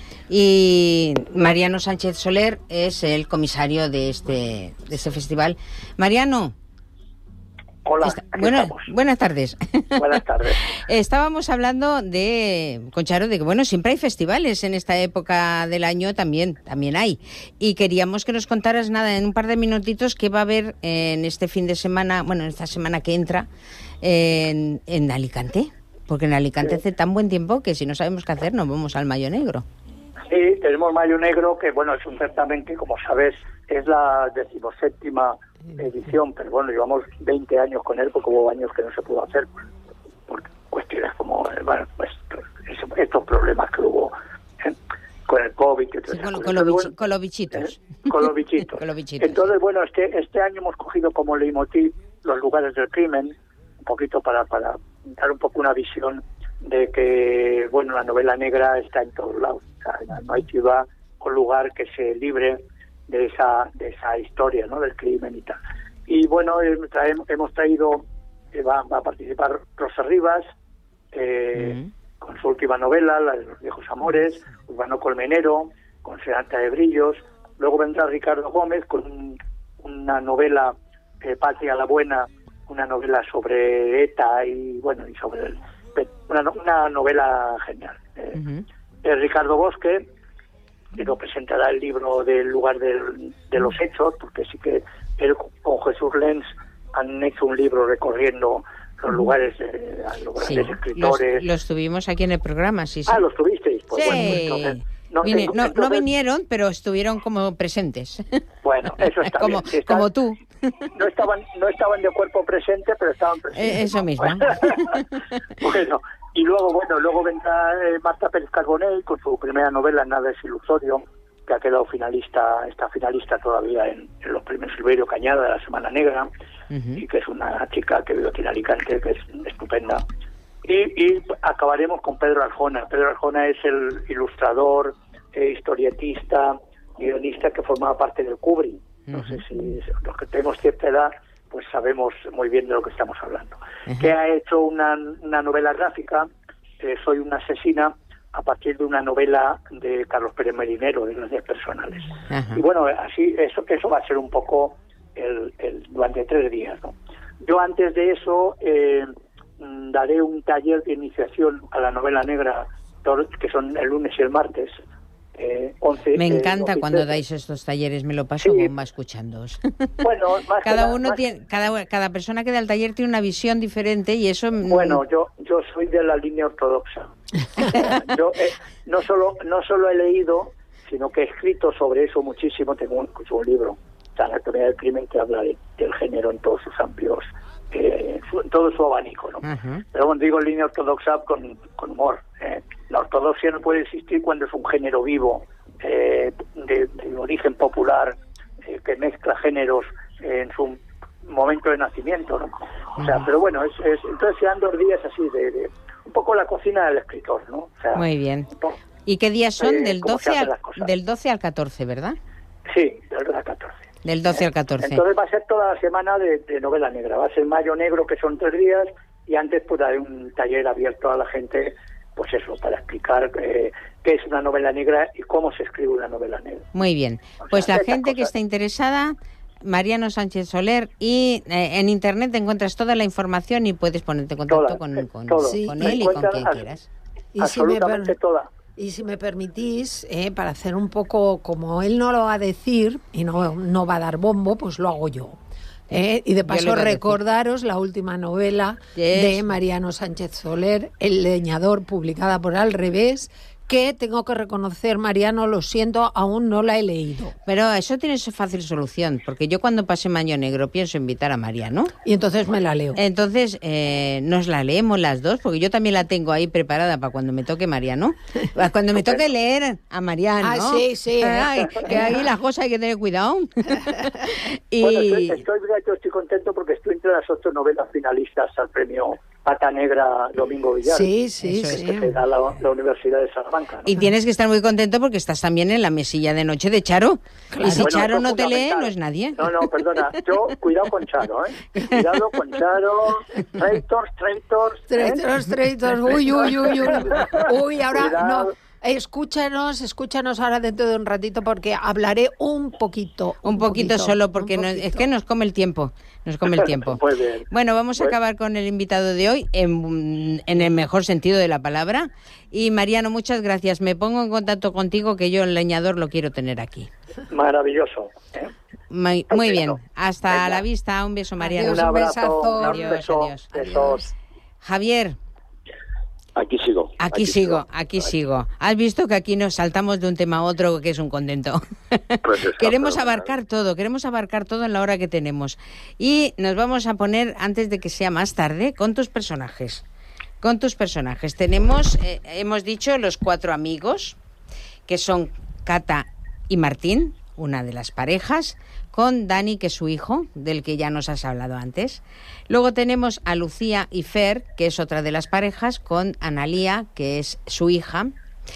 Y Mariano Sánchez Soler es el comisario de este, de este festival. Mariano. Hola, Está, bueno, buenas tardes. Buenas tardes. Estábamos hablando de, con Charo, de que bueno, siempre hay festivales en esta época del año, también, también hay. Y queríamos que nos contaras nada, en un par de minutitos, qué va a haber en este fin de semana, bueno, en esta semana que entra, en, en Alicante. Porque en Alicante sí. hace tan buen tiempo que si no sabemos qué hacer, nos vamos al Mayo Negro. Sí, tenemos Mayo Negro, que bueno, es un certamen que, como sabes, es la decimoséptima edición, pero bueno, llevamos veinte años con él, porque hubo años que no se pudo hacer, pues, por cuestiones como, bueno, pues estos problemas que hubo ¿eh? con el COVID. Y sí, con, con, los bueno, con los bichitos. ¿eh? Con los bichitos. con los bichitos. Entonces, bueno, este, este año hemos cogido como leitmotiv los lugares del crimen, un poquito para, para dar un poco una visión de que, bueno, la novela negra está en todos lados. O sea, no hay ciudad o lugar que se libre de esa de esa historia, ¿no?, del crimen y tal. Y bueno, traemos, hemos traído, eh, va, va a participar Rosa Rivas, eh, uh-huh. con su última novela, la de los viejos amores, Urbano Colmenero, con Sedanza de Brillos. Luego vendrá Ricardo Gómez con un, una novela, eh, Patria la Buena, una novela sobre ETA y bueno, y sobre el, una, una novela genial. Eh, uh-huh. eh, Ricardo Bosque, que nos presentará el libro del lugar del, de los hechos, porque sí que él con Jesús Lenz han hecho un libro recorriendo los lugares, de, los grandes sí, escritores. Los, los tuvimos aquí en el programa, sí, sí. Ah, los tuvisteis. Pues Pues sí. bueno, pues entonces, no, Vine- tengo- no, entonces, no vinieron, pero estuvieron como presentes. Bueno, eso está como, bien. Si están- como tú. No estaban, no estaban de cuerpo presente, pero estaban presentes. Eh, eso mismo. Bueno, y luego, bueno, luego vendrá eh, Marta Pérez Carbonell con su primera novela, Nada es ilusorio, que ha quedado finalista, está finalista todavía en, en los premios Silverio Cañada de la Semana Negra, Uh-huh. y que es una chica que vive aquí en Alicante, que es estupenda. Y, y acabaremos con Pedro Arjona. Pedro Arjona es el ilustrador, eh, historietista, guionista que formaba parte del Kubrick. No sé si los que tenemos cierta edad pues sabemos muy bien de lo que estamos hablando. Uh-huh. Que ha hecho una, una novela gráfica, eh, Soy una asesina, a partir de una novela de Carlos Pérez Merinero, de las diez personales. Ajá. Y bueno, así eso que eso va a ser un poco el, el durante tres días, ¿no? Yo antes de eso eh, mm, daré un taller de iniciación a la novela negra, tor- que son el lunes y el martes. Eh, once, Me eh, encanta doce y cuando trece. dais estos talleres, me lo paso Sí. bomba escuchándoos. Bueno, más que cada nada- uno más- tiene, cada, cada persona que da el taller tiene una visión diferente y eso... mm, Bueno, yo yo soy de la línea ortodoxa. Yo eh, no solo no solo he leído, sino que he escrito sobre eso muchísimo. Tengo un, un libro, La anatomía del crimen, que habla de- del género en todos sus amplios, eh, su- en todo su abanico, ¿no? Ajá. Pero bueno, digo línea ortodoxa con, con humor. ¿eh? La ortodoxia no puede existir cuando es un género vivo, eh, de, de origen popular, eh, que mezcla géneros en su momento de nacimiento, ¿no? O sea, pero bueno, es, es entonces serán dos días así de, de un poco la cocina del escritor, ¿no? O sea, Muy bien. un poco- ¿Y qué días son? eh, del, cómo se doce hacen al, las cosas. del doce al catorce, ¿verdad? Sí, del día catorce. Del doce al catorce. Entonces va a ser toda la semana de, de novela negra. Va a ser Mayo Negro, que son tres días, y antes pues haré un taller abierto a la gente, pues eso, para explicar eh, qué es una novela negra y cómo se escribe una novela negra. Muy bien. O Pues sea, la estas gente que cosas. está interesada, Mariano Sánchez Soler, y eh, en internet encuentras toda la información y puedes ponerte en contacto Toda, con, eh, con, todo. Sí, con y él y con encuentras quien as- quieras. Y si me Absolutamente per- toda. Y si me permitís, eh, para hacer un poco, como él no lo va a decir y no, no va a dar bombo, pues lo hago yo. Eh, y de Yo le paso iba a decir. recordaros la última novela Yes. de Mariano Sánchez Soler, El leñador, publicada por Al Revés, que tengo que reconocer, Mariano, lo siento, aún no la he leído. Pero eso tiene su fácil solución, porque yo cuando pase Mayo Negro pienso invitar a Mariano. Y entonces me la leo. Entonces, eh, nos la leemos las dos, porque yo también la tengo ahí preparada para cuando me toque Mariano. Para cuando me toque leer a Mariano. Ah, sí, sí. Ay, que ahí las cosas hay que tener cuidado. y Bueno, estoy, estoy, yo estoy contento porque estoy entre las ocho novelas finalistas al premio Pata Negra Domingo Villar. Sí, sí, que sí. se da la, la Universidad de Salamanca, ¿no? Y tienes que estar muy contento porque estás también en la mesilla de noche de Charo. Y si Bueno, Charo eso no es te lee, fundamental. no es nadie. No, no, perdona. Yo, cuidado con Charo, ¿eh? Cuidado con Charo. Traitors, traitors. ¿eh? Traitors, traitors, uy, uy, uy, uy. Uy, ahora Cuidado. no. Escúchanos, escúchanos ahora dentro de un ratito porque hablaré un poquito. Un poquito solo porque un no- poquito. es que nos come el tiempo. Nos come el tiempo. Muy bien. Bueno, vamos a Pues- acabar con el invitado de hoy en, en el mejor sentido de la palabra. Y Mariano, muchas gracias. Me pongo en contacto contigo que yo el leñador lo quiero tener aquí. Maravilloso. ¿eh? Muy, muy bien. Estupendo. Hasta Venga. la vista. Un beso, Mariano. Adiós, Un un abrazo, besazo. un Adiós, beso, adiós. besos. Javier, Aquí sigo. aquí, sigo, aquí sigo. Has visto que aquí nos saltamos de un tema a otro, que es un contento. Pues está Queremos fenomenal. abarcar todo, queremos abarcar todo en la hora que tenemos. Y nos vamos a poner, antes de que sea más tarde, con tus personajes. Con tus personajes. Tenemos, eh, hemos dicho, los cuatro amigos, que son Cata y Martín, una de las parejas, con Dani, que es su hijo, del que ya nos has hablado antes. Luego tenemos a Lucía y Fer, que es otra de las parejas, con Analía, que es su hija.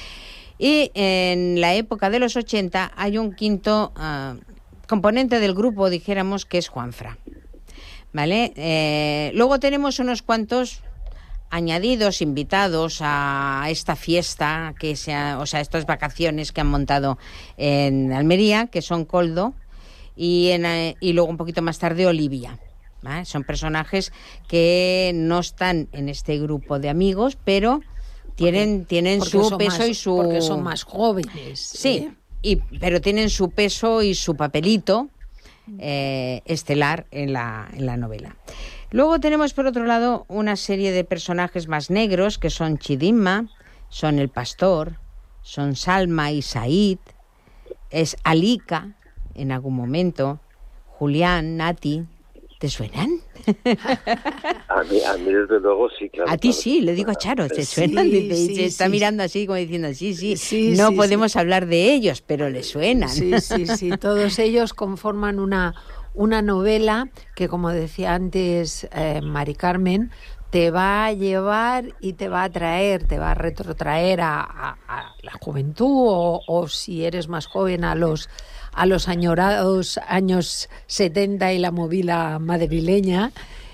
Y en la época de los ochenta hay un quinto ah, componente del grupo, dijéramos, que es Juanfra. ¿Vale? Eh, luego tenemos unos cuantos añadidos, invitados a esta fiesta, que sea, o sea, estas vacaciones que han montado en Almería, que son Coldo, y, en, eh, y luego un poquito más tarde Olivia. ¿Vale? Son personajes que no están en este grupo de amigos, pero tienen, tienen Porque su son peso más- y su... Porque son más jóvenes. Sí, ¿eh? y, pero tienen su peso y su papelito eh, estelar en la, en la novela. Luego tenemos, por otro lado, una serie de personajes más negros, que son Chidinma, son el pastor, son son Salma y Said, es Alika en algún momento, Julián, Nati. ¿Te suenan? A mí, a mí desde luego sí, claro. A ti claro. sí, le digo a Charo, ¿te suenan? Sí, Dice, y sí, se está sí. mirando así como diciendo, sí, sí, Sí, no sí, podemos sí. hablar de ellos, pero le suenan. Sí, sí, sí, todos ellos conforman una, una novela que, como decía antes eh, Mari Carmen, te va a llevar y te va a traer, te va a retrotraer a, a, a la juventud o, o si eres más joven a los a los añorados años setenta y la movida madrileña.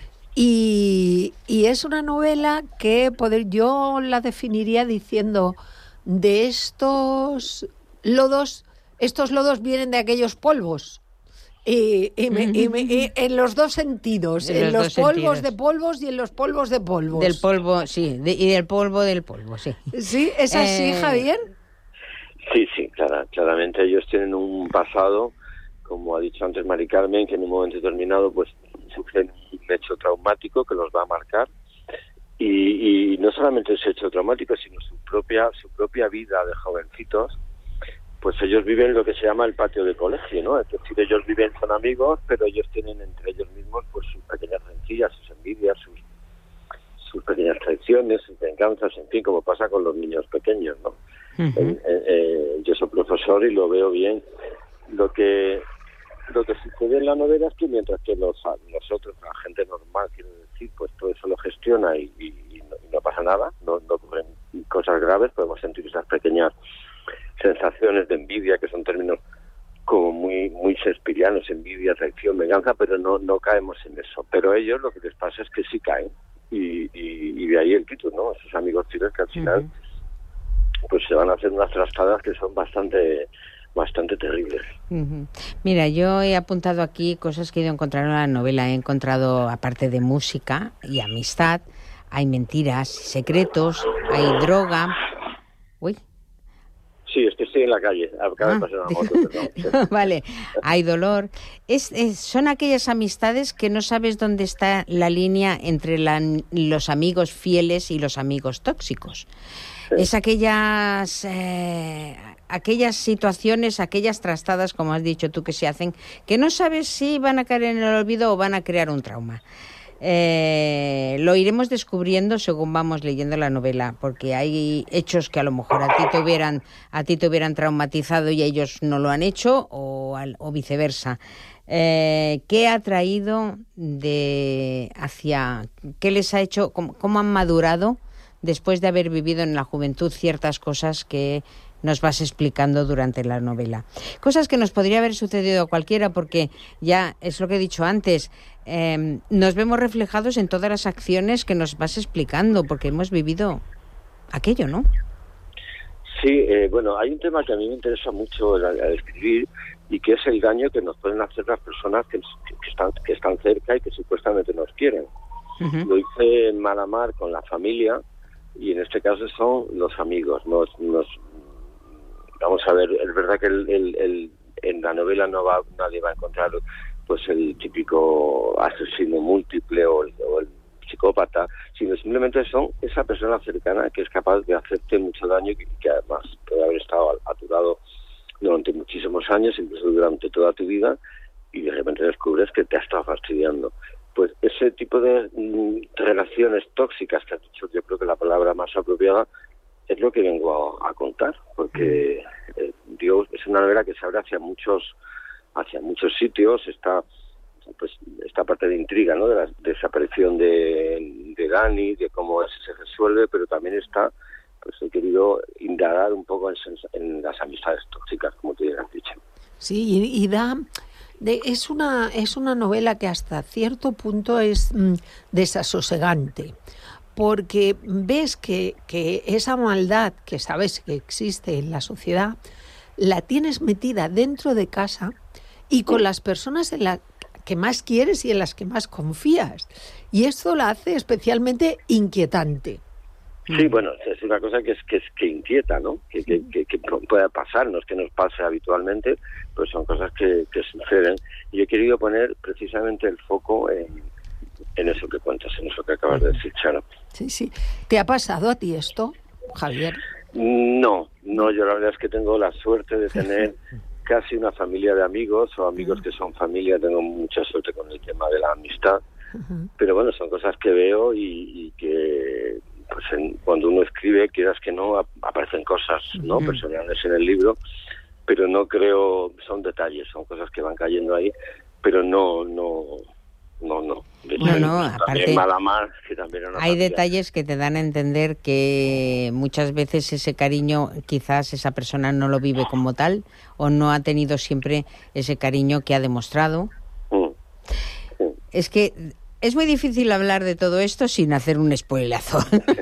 Y, y es una novela que poder, yo la definiría diciendo de estos lodos, estos lodos vienen de aquellos polvos. Y, y, me, y, me, y en los dos sentidos, En en los los, dos polvos sentidos. de polvos y en los polvos de polvos. Del polvo, sí, de- y del polvo del polvo, sí. ¿Sí? ¿Es así, Eh, Javier? Sí, sí, clara, claramente ellos tienen un pasado, como ha dicho antes Mari Carmen, que en un momento determinado pues sufren un hecho traumático que los va a marcar. Y, y no solamente ese hecho traumático, sino su propia, su propia vida de jovencitos. Pues ellos viven lo que se llama el patio de colegio, ¿no? Es decir, ellos viven, son amigos, pero ellos tienen entre ellos mismos pues sus pequeñas rencillas, sus envidias, sus, sus pequeñas traiciones, sus venganzas, en fin, como pasa con los niños pequeños, ¿no? Ujú. Eh, eh, eh, yo soy profesor y lo veo bien. Lo que lo que sucede en la novela es que mientras que los nosotros, la gente normal, quiero decir, pues todo eso lo gestiona y, y, y, no, y no pasa nada, no, no ocurren cosas graves, podemos sentir esas pequeñas sensaciones de envidia, que son términos como muy muy shakespearianos, envidia, traición, venganza, pero no no caemos en eso. Pero ellos lo que les pasa es que sí caen, y, y, y de ahí el título, ¿no? Esos amigos fieles que al final uh-huh. pues se van a hacer unas trastadas que son bastante bastante terribles. Uh-huh. Mira, yo he apuntado aquí cosas que he ido encontrando en la novela. He encontrado, aparte de música y amistad, hay mentiras, secretos, hay droga. Uy. Sí, es que estoy en la calle. Acaba Ah. de pasar una moto, perdón. Vale, hay dolor. Es, es- son aquellas amistades que no sabes dónde está la línea entre la- los amigos fieles y los amigos tóxicos. Sí. Es aquellas eh, aquellas situaciones, aquellas trastadas, como has dicho tú, que se hacen, que no sabes si van a caer en el olvido o van a crear un trauma. Eh, lo iremos descubriendo según vamos leyendo la novela, porque hay hechos que a lo mejor a ti te hubieran a ti te hubieran traumatizado y ellos no lo han hecho, o, al, o viceversa. Eh, ¿Qué ha traído de hacia qué les ha hecho, cómo, cómo han madurado después de haber vivido en la juventud ciertas cosas que nos vas explicando durante la novela? Cosas que nos podría haber sucedido a cualquiera, porque ya es lo que he dicho antes, eh, nos vemos reflejados en todas las acciones que nos vas explicando, porque hemos vivido aquello, ¿no? Sí, eh, bueno, hay un tema que a mí me interesa mucho al, al escribir, y que es el daño que nos pueden hacer las personas que, que, están, que están cerca y que supuestamente nos quieren. Uh-huh. Lo hice en Malamar con la familia, y en este caso son los amigos. Nos, nos Vamos a ver, es verdad que el, el, el, en la novela no va nadie va a encontrar pues el típico asesino múltiple o el, o el psicópata, sino simplemente son esa persona cercana que es capaz de hacerte mucho daño y que, que además puede haber estado a, a tu lado durante muchísimos años, incluso durante toda tu vida, y de repente descubres que te ha estado fastidiando. Pues ese tipo de mm, relaciones tóxicas que has dicho, yo creo que la palabra más apropiada es lo que vengo a, a contar, porque eh, Dios es una novela que se abre hacia muchos hacia muchos sitios. Está pues esta parte de intriga, ¿no?, de la desaparición de, de Dani, de cómo eso se resuelve, pero también está, pues he querido indagar un poco en, en las amistades tóxicas, como te has dicho. Sí, y, y da... De, es una es una novela que hasta cierto punto es mm, desasosegante, porque ves que, que esa maldad que sabes que existe en la sociedad la tienes metida dentro de casa y con las personas en las que más quieres y en las que más confías. Y esto la hace especialmente inquietante. Sí, bueno, es una cosa que es que, es, que inquieta, ¿no? Que, que, que, que pueda pasar, no es que nos pase habitualmente, pues son cosas que, que suceden. Y yo he querido poner precisamente el foco en, en eso que cuentas, en eso que acabas de decir, Charo. Sí, sí. ¿Te ha pasado a ti esto, Javier? No, no, yo la verdad es que tengo la suerte de tener casi una familia de amigos o amigos que son familia, tengo mucha suerte con el tema de la amistad, uh-huh. pero bueno, son cosas que veo y, y que pues en, cuando uno escribe, quieras que no, ap- aparecen cosas no uh-huh. personales en el libro, pero no creo, son detalles, son cosas que van cayendo ahí, pero no, no, no, no. De hecho, no, no, también aparte Malamar, que también era una hay familia. detalles que te dan a entender que muchas veces ese cariño, quizás esa persona no lo vive como tal, o no ha tenido siempre ese cariño que ha demostrado. Mm. Sí. Es que es muy difícil hablar de todo esto sin hacer un spoilazo.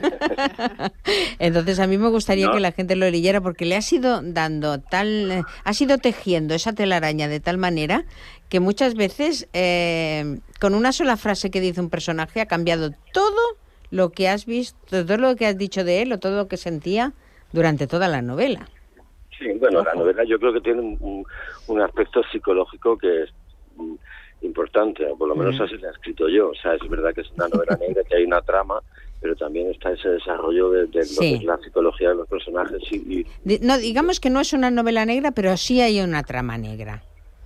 Entonces a mí me gustaría no. que la gente lo leyera, porque le ha ido dando tal, ha ido tejiendo esa telaraña de tal manera que muchas veces eh, con una sola frase que dice un personaje ha cambiado todo lo que has visto, todo lo que has dicho de él o todo lo que sentía durante toda la novela. Sí, bueno, Ojo. La novela yo creo que tiene un, un aspecto psicológico que es um, importante, o por lo menos mm. así la he escrito yo. O sea, es verdad que es una novela negra, que hay una trama, pero también está ese desarrollo de, de sí. lo que es la psicología de los personajes. Y, y... No, digamos que no es una novela negra, pero sí hay una trama negra.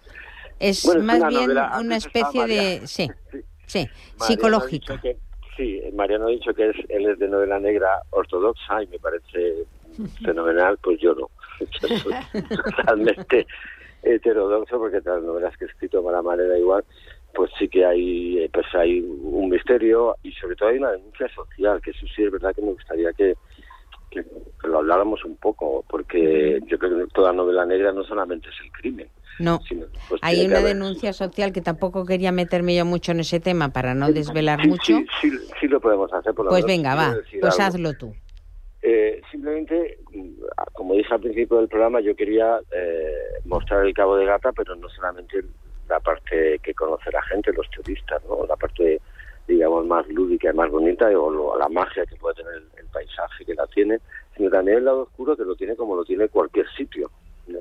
Es bueno, más es una bien novela, una especie de... Sí, sí, sí psicológica. Que, sí, Mariano ha dicho que es, él es de novela negra ortodoxa y me parece fenomenal, pues yo no. Yo soy totalmente heterodoxo, porque todas las novelas que he escrito para manera igual, pues sí que hay pues hay un misterio y sobre todo hay una denuncia social, que eso sí es verdad que me gustaría que, que, que lo habláramos un poco, porque yo creo que toda novela negra no solamente es el crimen. No, sino, pues, hay una denuncia social que tampoco quería meterme yo mucho en ese tema para no desvelar sí, mucho. Sí, sí, sí lo podemos hacer. Por lo pues menos, venga, va, pues algo. hazlo tú. Eh, simplemente, como dije al principio del programa, yo quería eh, mostrar el Cabo de Gata, pero no solamente la parte que conoce la gente, los turistas, ¿no? La parte, digamos, más lúdica y más bonita, o lo, la magia que puede tener el, el paisaje, que la tiene, sino también el lado oscuro, que lo tiene como lo tiene cualquier sitio, ¿no?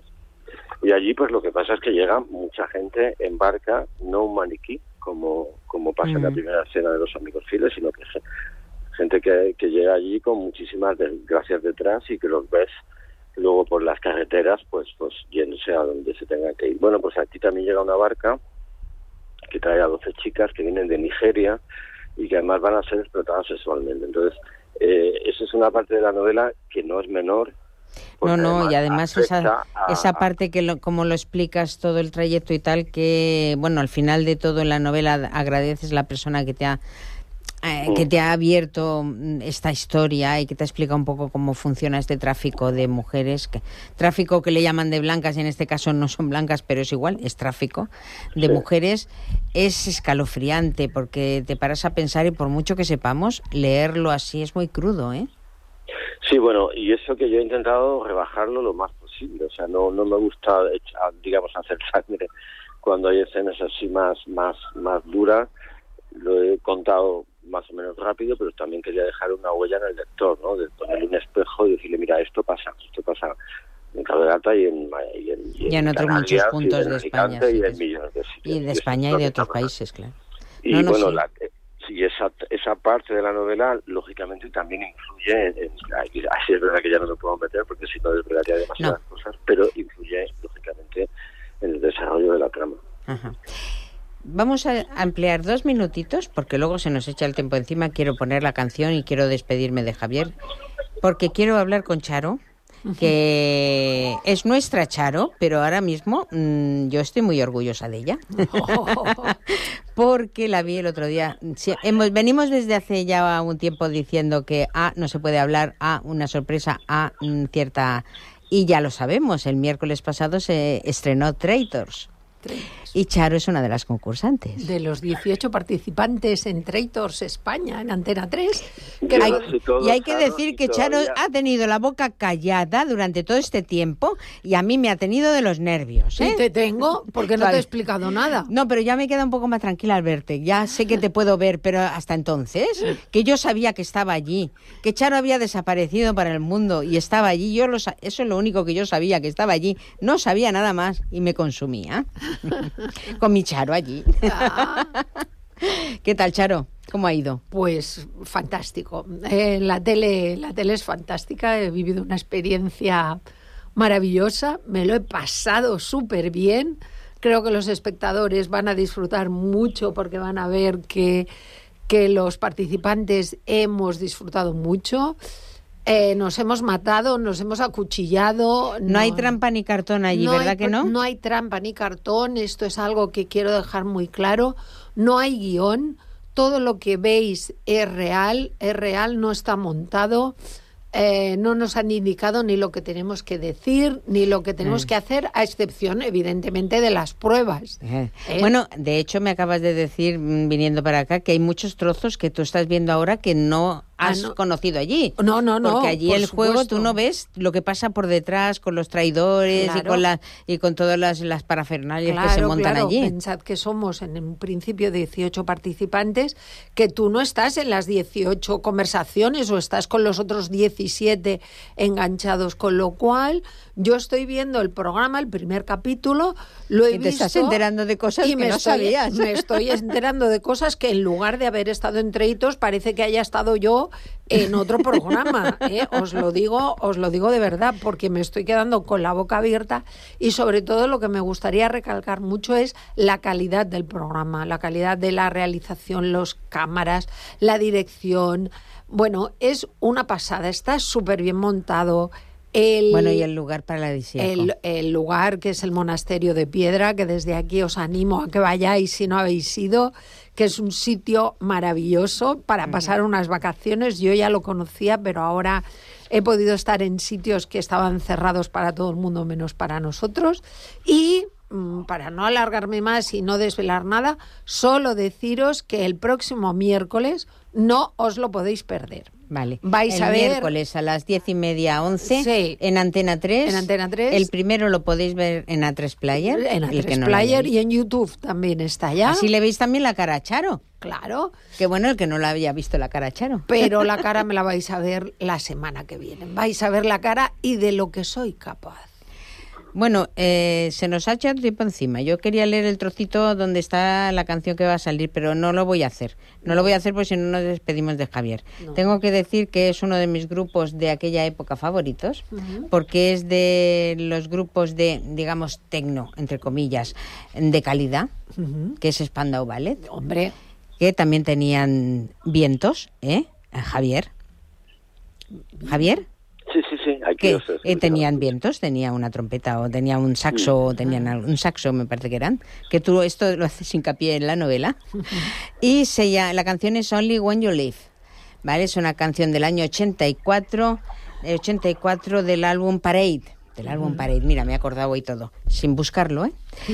Y allí pues lo que pasa es que llega mucha gente en barca, no un maniquí, como, como pasa mm. en la primera escena de Los Amigos Fieles, sino que gente que, que llega allí con muchísimas desgracias detrás y que los ves luego por las carreteras pues pues yéndose a donde se tenga que ir. Bueno, pues aquí también llega una barca que trae a doce chicas que vienen de Nigeria y que además van a ser explotadas sexualmente. Entonces, eh, esa es una parte de la novela que no es menor. No, no, y además esa, a, esa parte que lo, como lo explicas todo el trayecto y tal, que bueno, al final de todo en la novela agradeces a la persona que te ha eh, que te ha abierto esta historia y que te ha explicado un poco cómo funciona este tráfico de mujeres, que, tráfico que le llaman de blancas, y en este caso no son blancas, pero es igual, es tráfico de sí. mujeres. Es escalofriante porque te paras a pensar, y por mucho que sepamos, leerlo así es muy crudo, ¿eh? Sí, bueno, y eso que yo he intentado rebajarlo lo más posible, o sea, no no me gusta, digamos, hacer sangre cuando hay escenas así más más más duras. Lo he contado más o menos rápido, pero también quería dejar una huella en el lector, ¿no? De ponerle un espejo y decirle, mira, esto pasa, esto pasa en Cabo de Gata y en y en, y en, y en otros muchos puntos de España, sí, y, de, millones de, y de España y de otros países, claro. Y no, no, bueno, sí. la Sí, esa esa parte de la novela, lógicamente, también influye en... en así es verdad que ya no lo puedo meter, porque si no desvelaría demasiadas no. cosas, pero influye, lógicamente, en el desarrollo de la trama. Ajá. Vamos a ampliar dos minutitos, porque luego se nos echa el tiempo encima. Quiero poner la canción y quiero despedirme de Javier, porque quiero hablar con Charo, que es nuestra Charo, pero ahora mismo mmm, yo estoy muy orgullosa de ella. Oh. Porque la vi el otro día. Sí, hemos, venimos desde hace ya un tiempo diciendo que A, no se puede hablar, A, una sorpresa, A, mmm, cierta... Y ya lo sabemos, el miércoles pasado se estrenó Traitors. Y Charo es una de las concursantes. De los dieciocho participantes en Traitors España, en Antena tres. Que hay, y hay que decir que Charo ha tenido la boca callada durante todo este tiempo y a mí me ha tenido de los nervios, ¿eh? Y te tengo, porque no vale. te he explicado nada. No, pero ya me queda un poco más tranquila al verte. Ya sé que te puedo ver, pero hasta entonces, que yo sabía que estaba allí, que Charo había desaparecido para el mundo y estaba allí. Yo lo, eso es lo único que yo sabía, que estaba allí. No sabía nada más y me consumía. Con mi Charo allí. Ah. ¿Qué tal, Charo? ¿Cómo ha ido? Pues fantástico. Eh, la tele, la tele es fantástica. He vivido una experiencia maravillosa. Me lo he pasado súper bien. Creo que los espectadores van a disfrutar mucho porque van a ver que, que los participantes hemos disfrutado mucho. Eh, nos hemos matado, nos hemos acuchillado. No, no hay trampa ni cartón allí, no ¿verdad hay, que no? No hay trampa ni cartón. Esto es algo que quiero dejar muy claro. No hay guión. Todo lo que veis es real, es real, no está montado. Eh, no nos han indicado ni lo que tenemos que decir, ni lo que tenemos eh. que hacer, a excepción, evidentemente, de las pruebas. Eh. ¿Eh? Bueno, de hecho, me acabas de decir, viniendo para acá, que hay muchos trozos que tú estás viendo ahora que no has ah, no. conocido allí. No, no, no. Porque allí por el supuesto. juego tú no ves lo que pasa por detrás con los traidores claro. y con la, y con todas las, las parafernalias claro, que se montan claro. allí. Pensad que somos en un principio dieciocho participantes, que tú no estás en las dieciocho conversaciones o estás con los otros diecisiete enganchados, con lo cual yo estoy viendo el programa, el primer capítulo, lo he y te visto... estás enterando de cosas que me no estoy, sabías. Me estoy enterando de cosas que en lugar de haber estado entre hitos, parece que haya estado yo en otro programa, ¿eh? Os lo digo, os lo digo de verdad, porque me estoy quedando con la boca abierta y sobre todo lo que me gustaría recalcar mucho es la calidad del programa, la calidad de la realización, las cámaras, la dirección. Bueno, es una pasada, está súper bien montado. El, bueno, y el lugar paradisíaco. El, el lugar que es el Monasterio de Piedra, que desde aquí os animo a que vayáis si no habéis ido, que es un sitio maravilloso para pasar unas vacaciones. Yo ya lo conocía, pero ahora he podido estar en sitios que estaban cerrados para todo el mundo menos para nosotros. Y para no alargarme más y no desvelar nada, solo deciros que el próximo miércoles no os lo podéis perder. Vale. Vais el a ver miércoles a las diez y media, once, sí. en Antena tres. En Antena tres. El primero lo podéis ver en A tres Player. En A tres no Player y en YouTube también está ya. Así le veis también la cara a Charo. Claro. Qué bueno el que no la había visto la cara a Charo. Pero la cara me la vais a ver la semana que viene. Vais a ver la cara y de lo que soy capaz. Bueno, eh, se nos ha echado tiempo encima. Yo quería leer el trocito donde está la canción que va a salir, pero no lo voy a hacer. No lo voy a hacer porque si no nos despedimos de Javier. No. Tengo que decir que es uno de mis grupos de aquella época favoritos, uh-huh. porque es de los grupos de, digamos, tecno, entre comillas, de calidad, uh-huh. que es Spandau Ballet. Hombre. Que también tenían vientos, ¿eh? Javier. ¿Javier? Sí, sí, sí. Aquí que eh, tenían vientos, tenía una trompeta o tenía un saxo, sí. tenían un saxo, me parece que eran, que tú esto lo haces hincapié en la novela. Y se llama, la canción es Only When You Live, ¿vale? Es una canción del año ochenta y cuatro, ochenta y cuatro del álbum Parade, del álbum Parade. Mira, me he acordado hoy todo, sin buscarlo, ¿eh?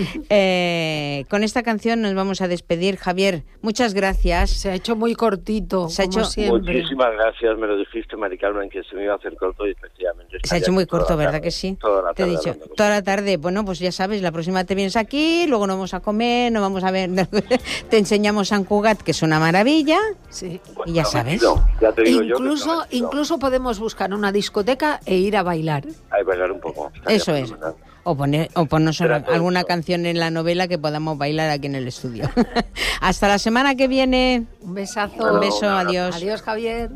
eh con esta canción nos vamos a despedir. Javier, muchas gracias. Se ha hecho muy cortito, se ha como hecho siempre. Muchísimas gracias, me lo dijiste, Mari Carmen, que se me iba a hacer corto y efectivamente. Se ha hecho muy corto, ¿verdad tarde, que sí? Toda la tarde. Te he dicho, toda la tarde. Bueno, pues ya sabes, la próxima te vienes aquí, luego nos vamos a comer, nos vamos a ver, te enseñamos Sant Cugat, que es una maravilla. Sí. Bueno, y ya sabes. Ya te digo incluso, yo incluso podemos buscar una discoteca e ir a bailar. A bailar un poco. Eso es. O, poner, o ponernos alguna canción en la novela que podamos bailar aquí en el estudio. Hasta la semana que viene. Un besazo. Bueno, un beso, bueno. Adiós. Adiós, Javier.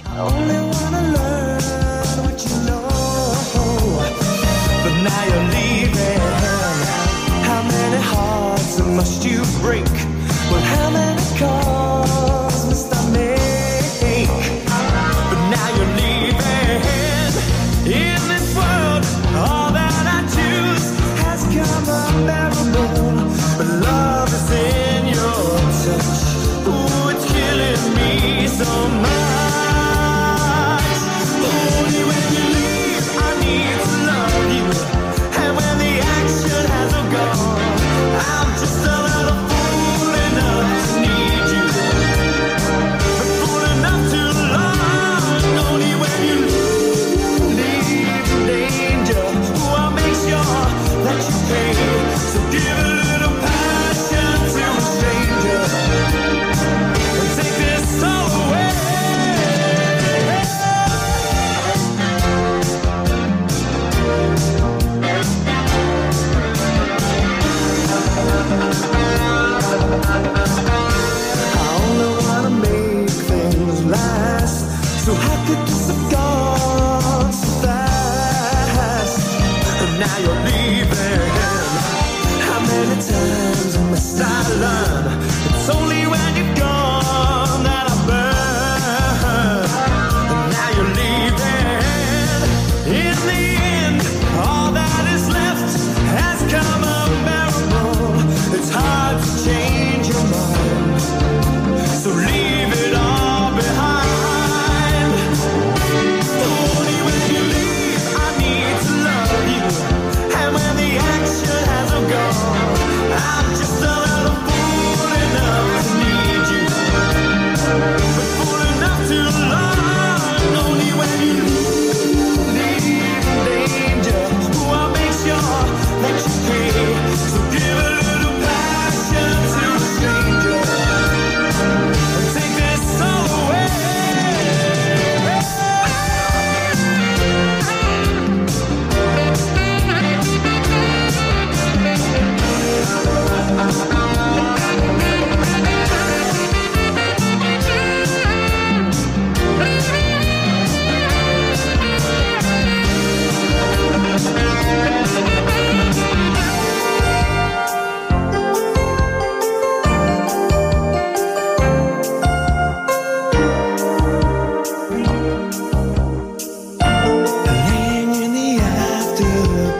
But love is in your touch. Ooh, it's killing me so much. Only when you leave, I need to love you. And when the action has gone, I'm just a little fool.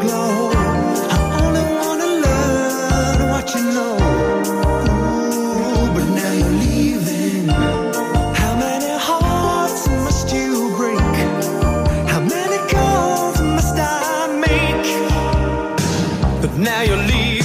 glow. I only wanna learn what you know. Ooh, but now you're leaving. How many hearts must you break? How many calls must I make? But now you're leaving.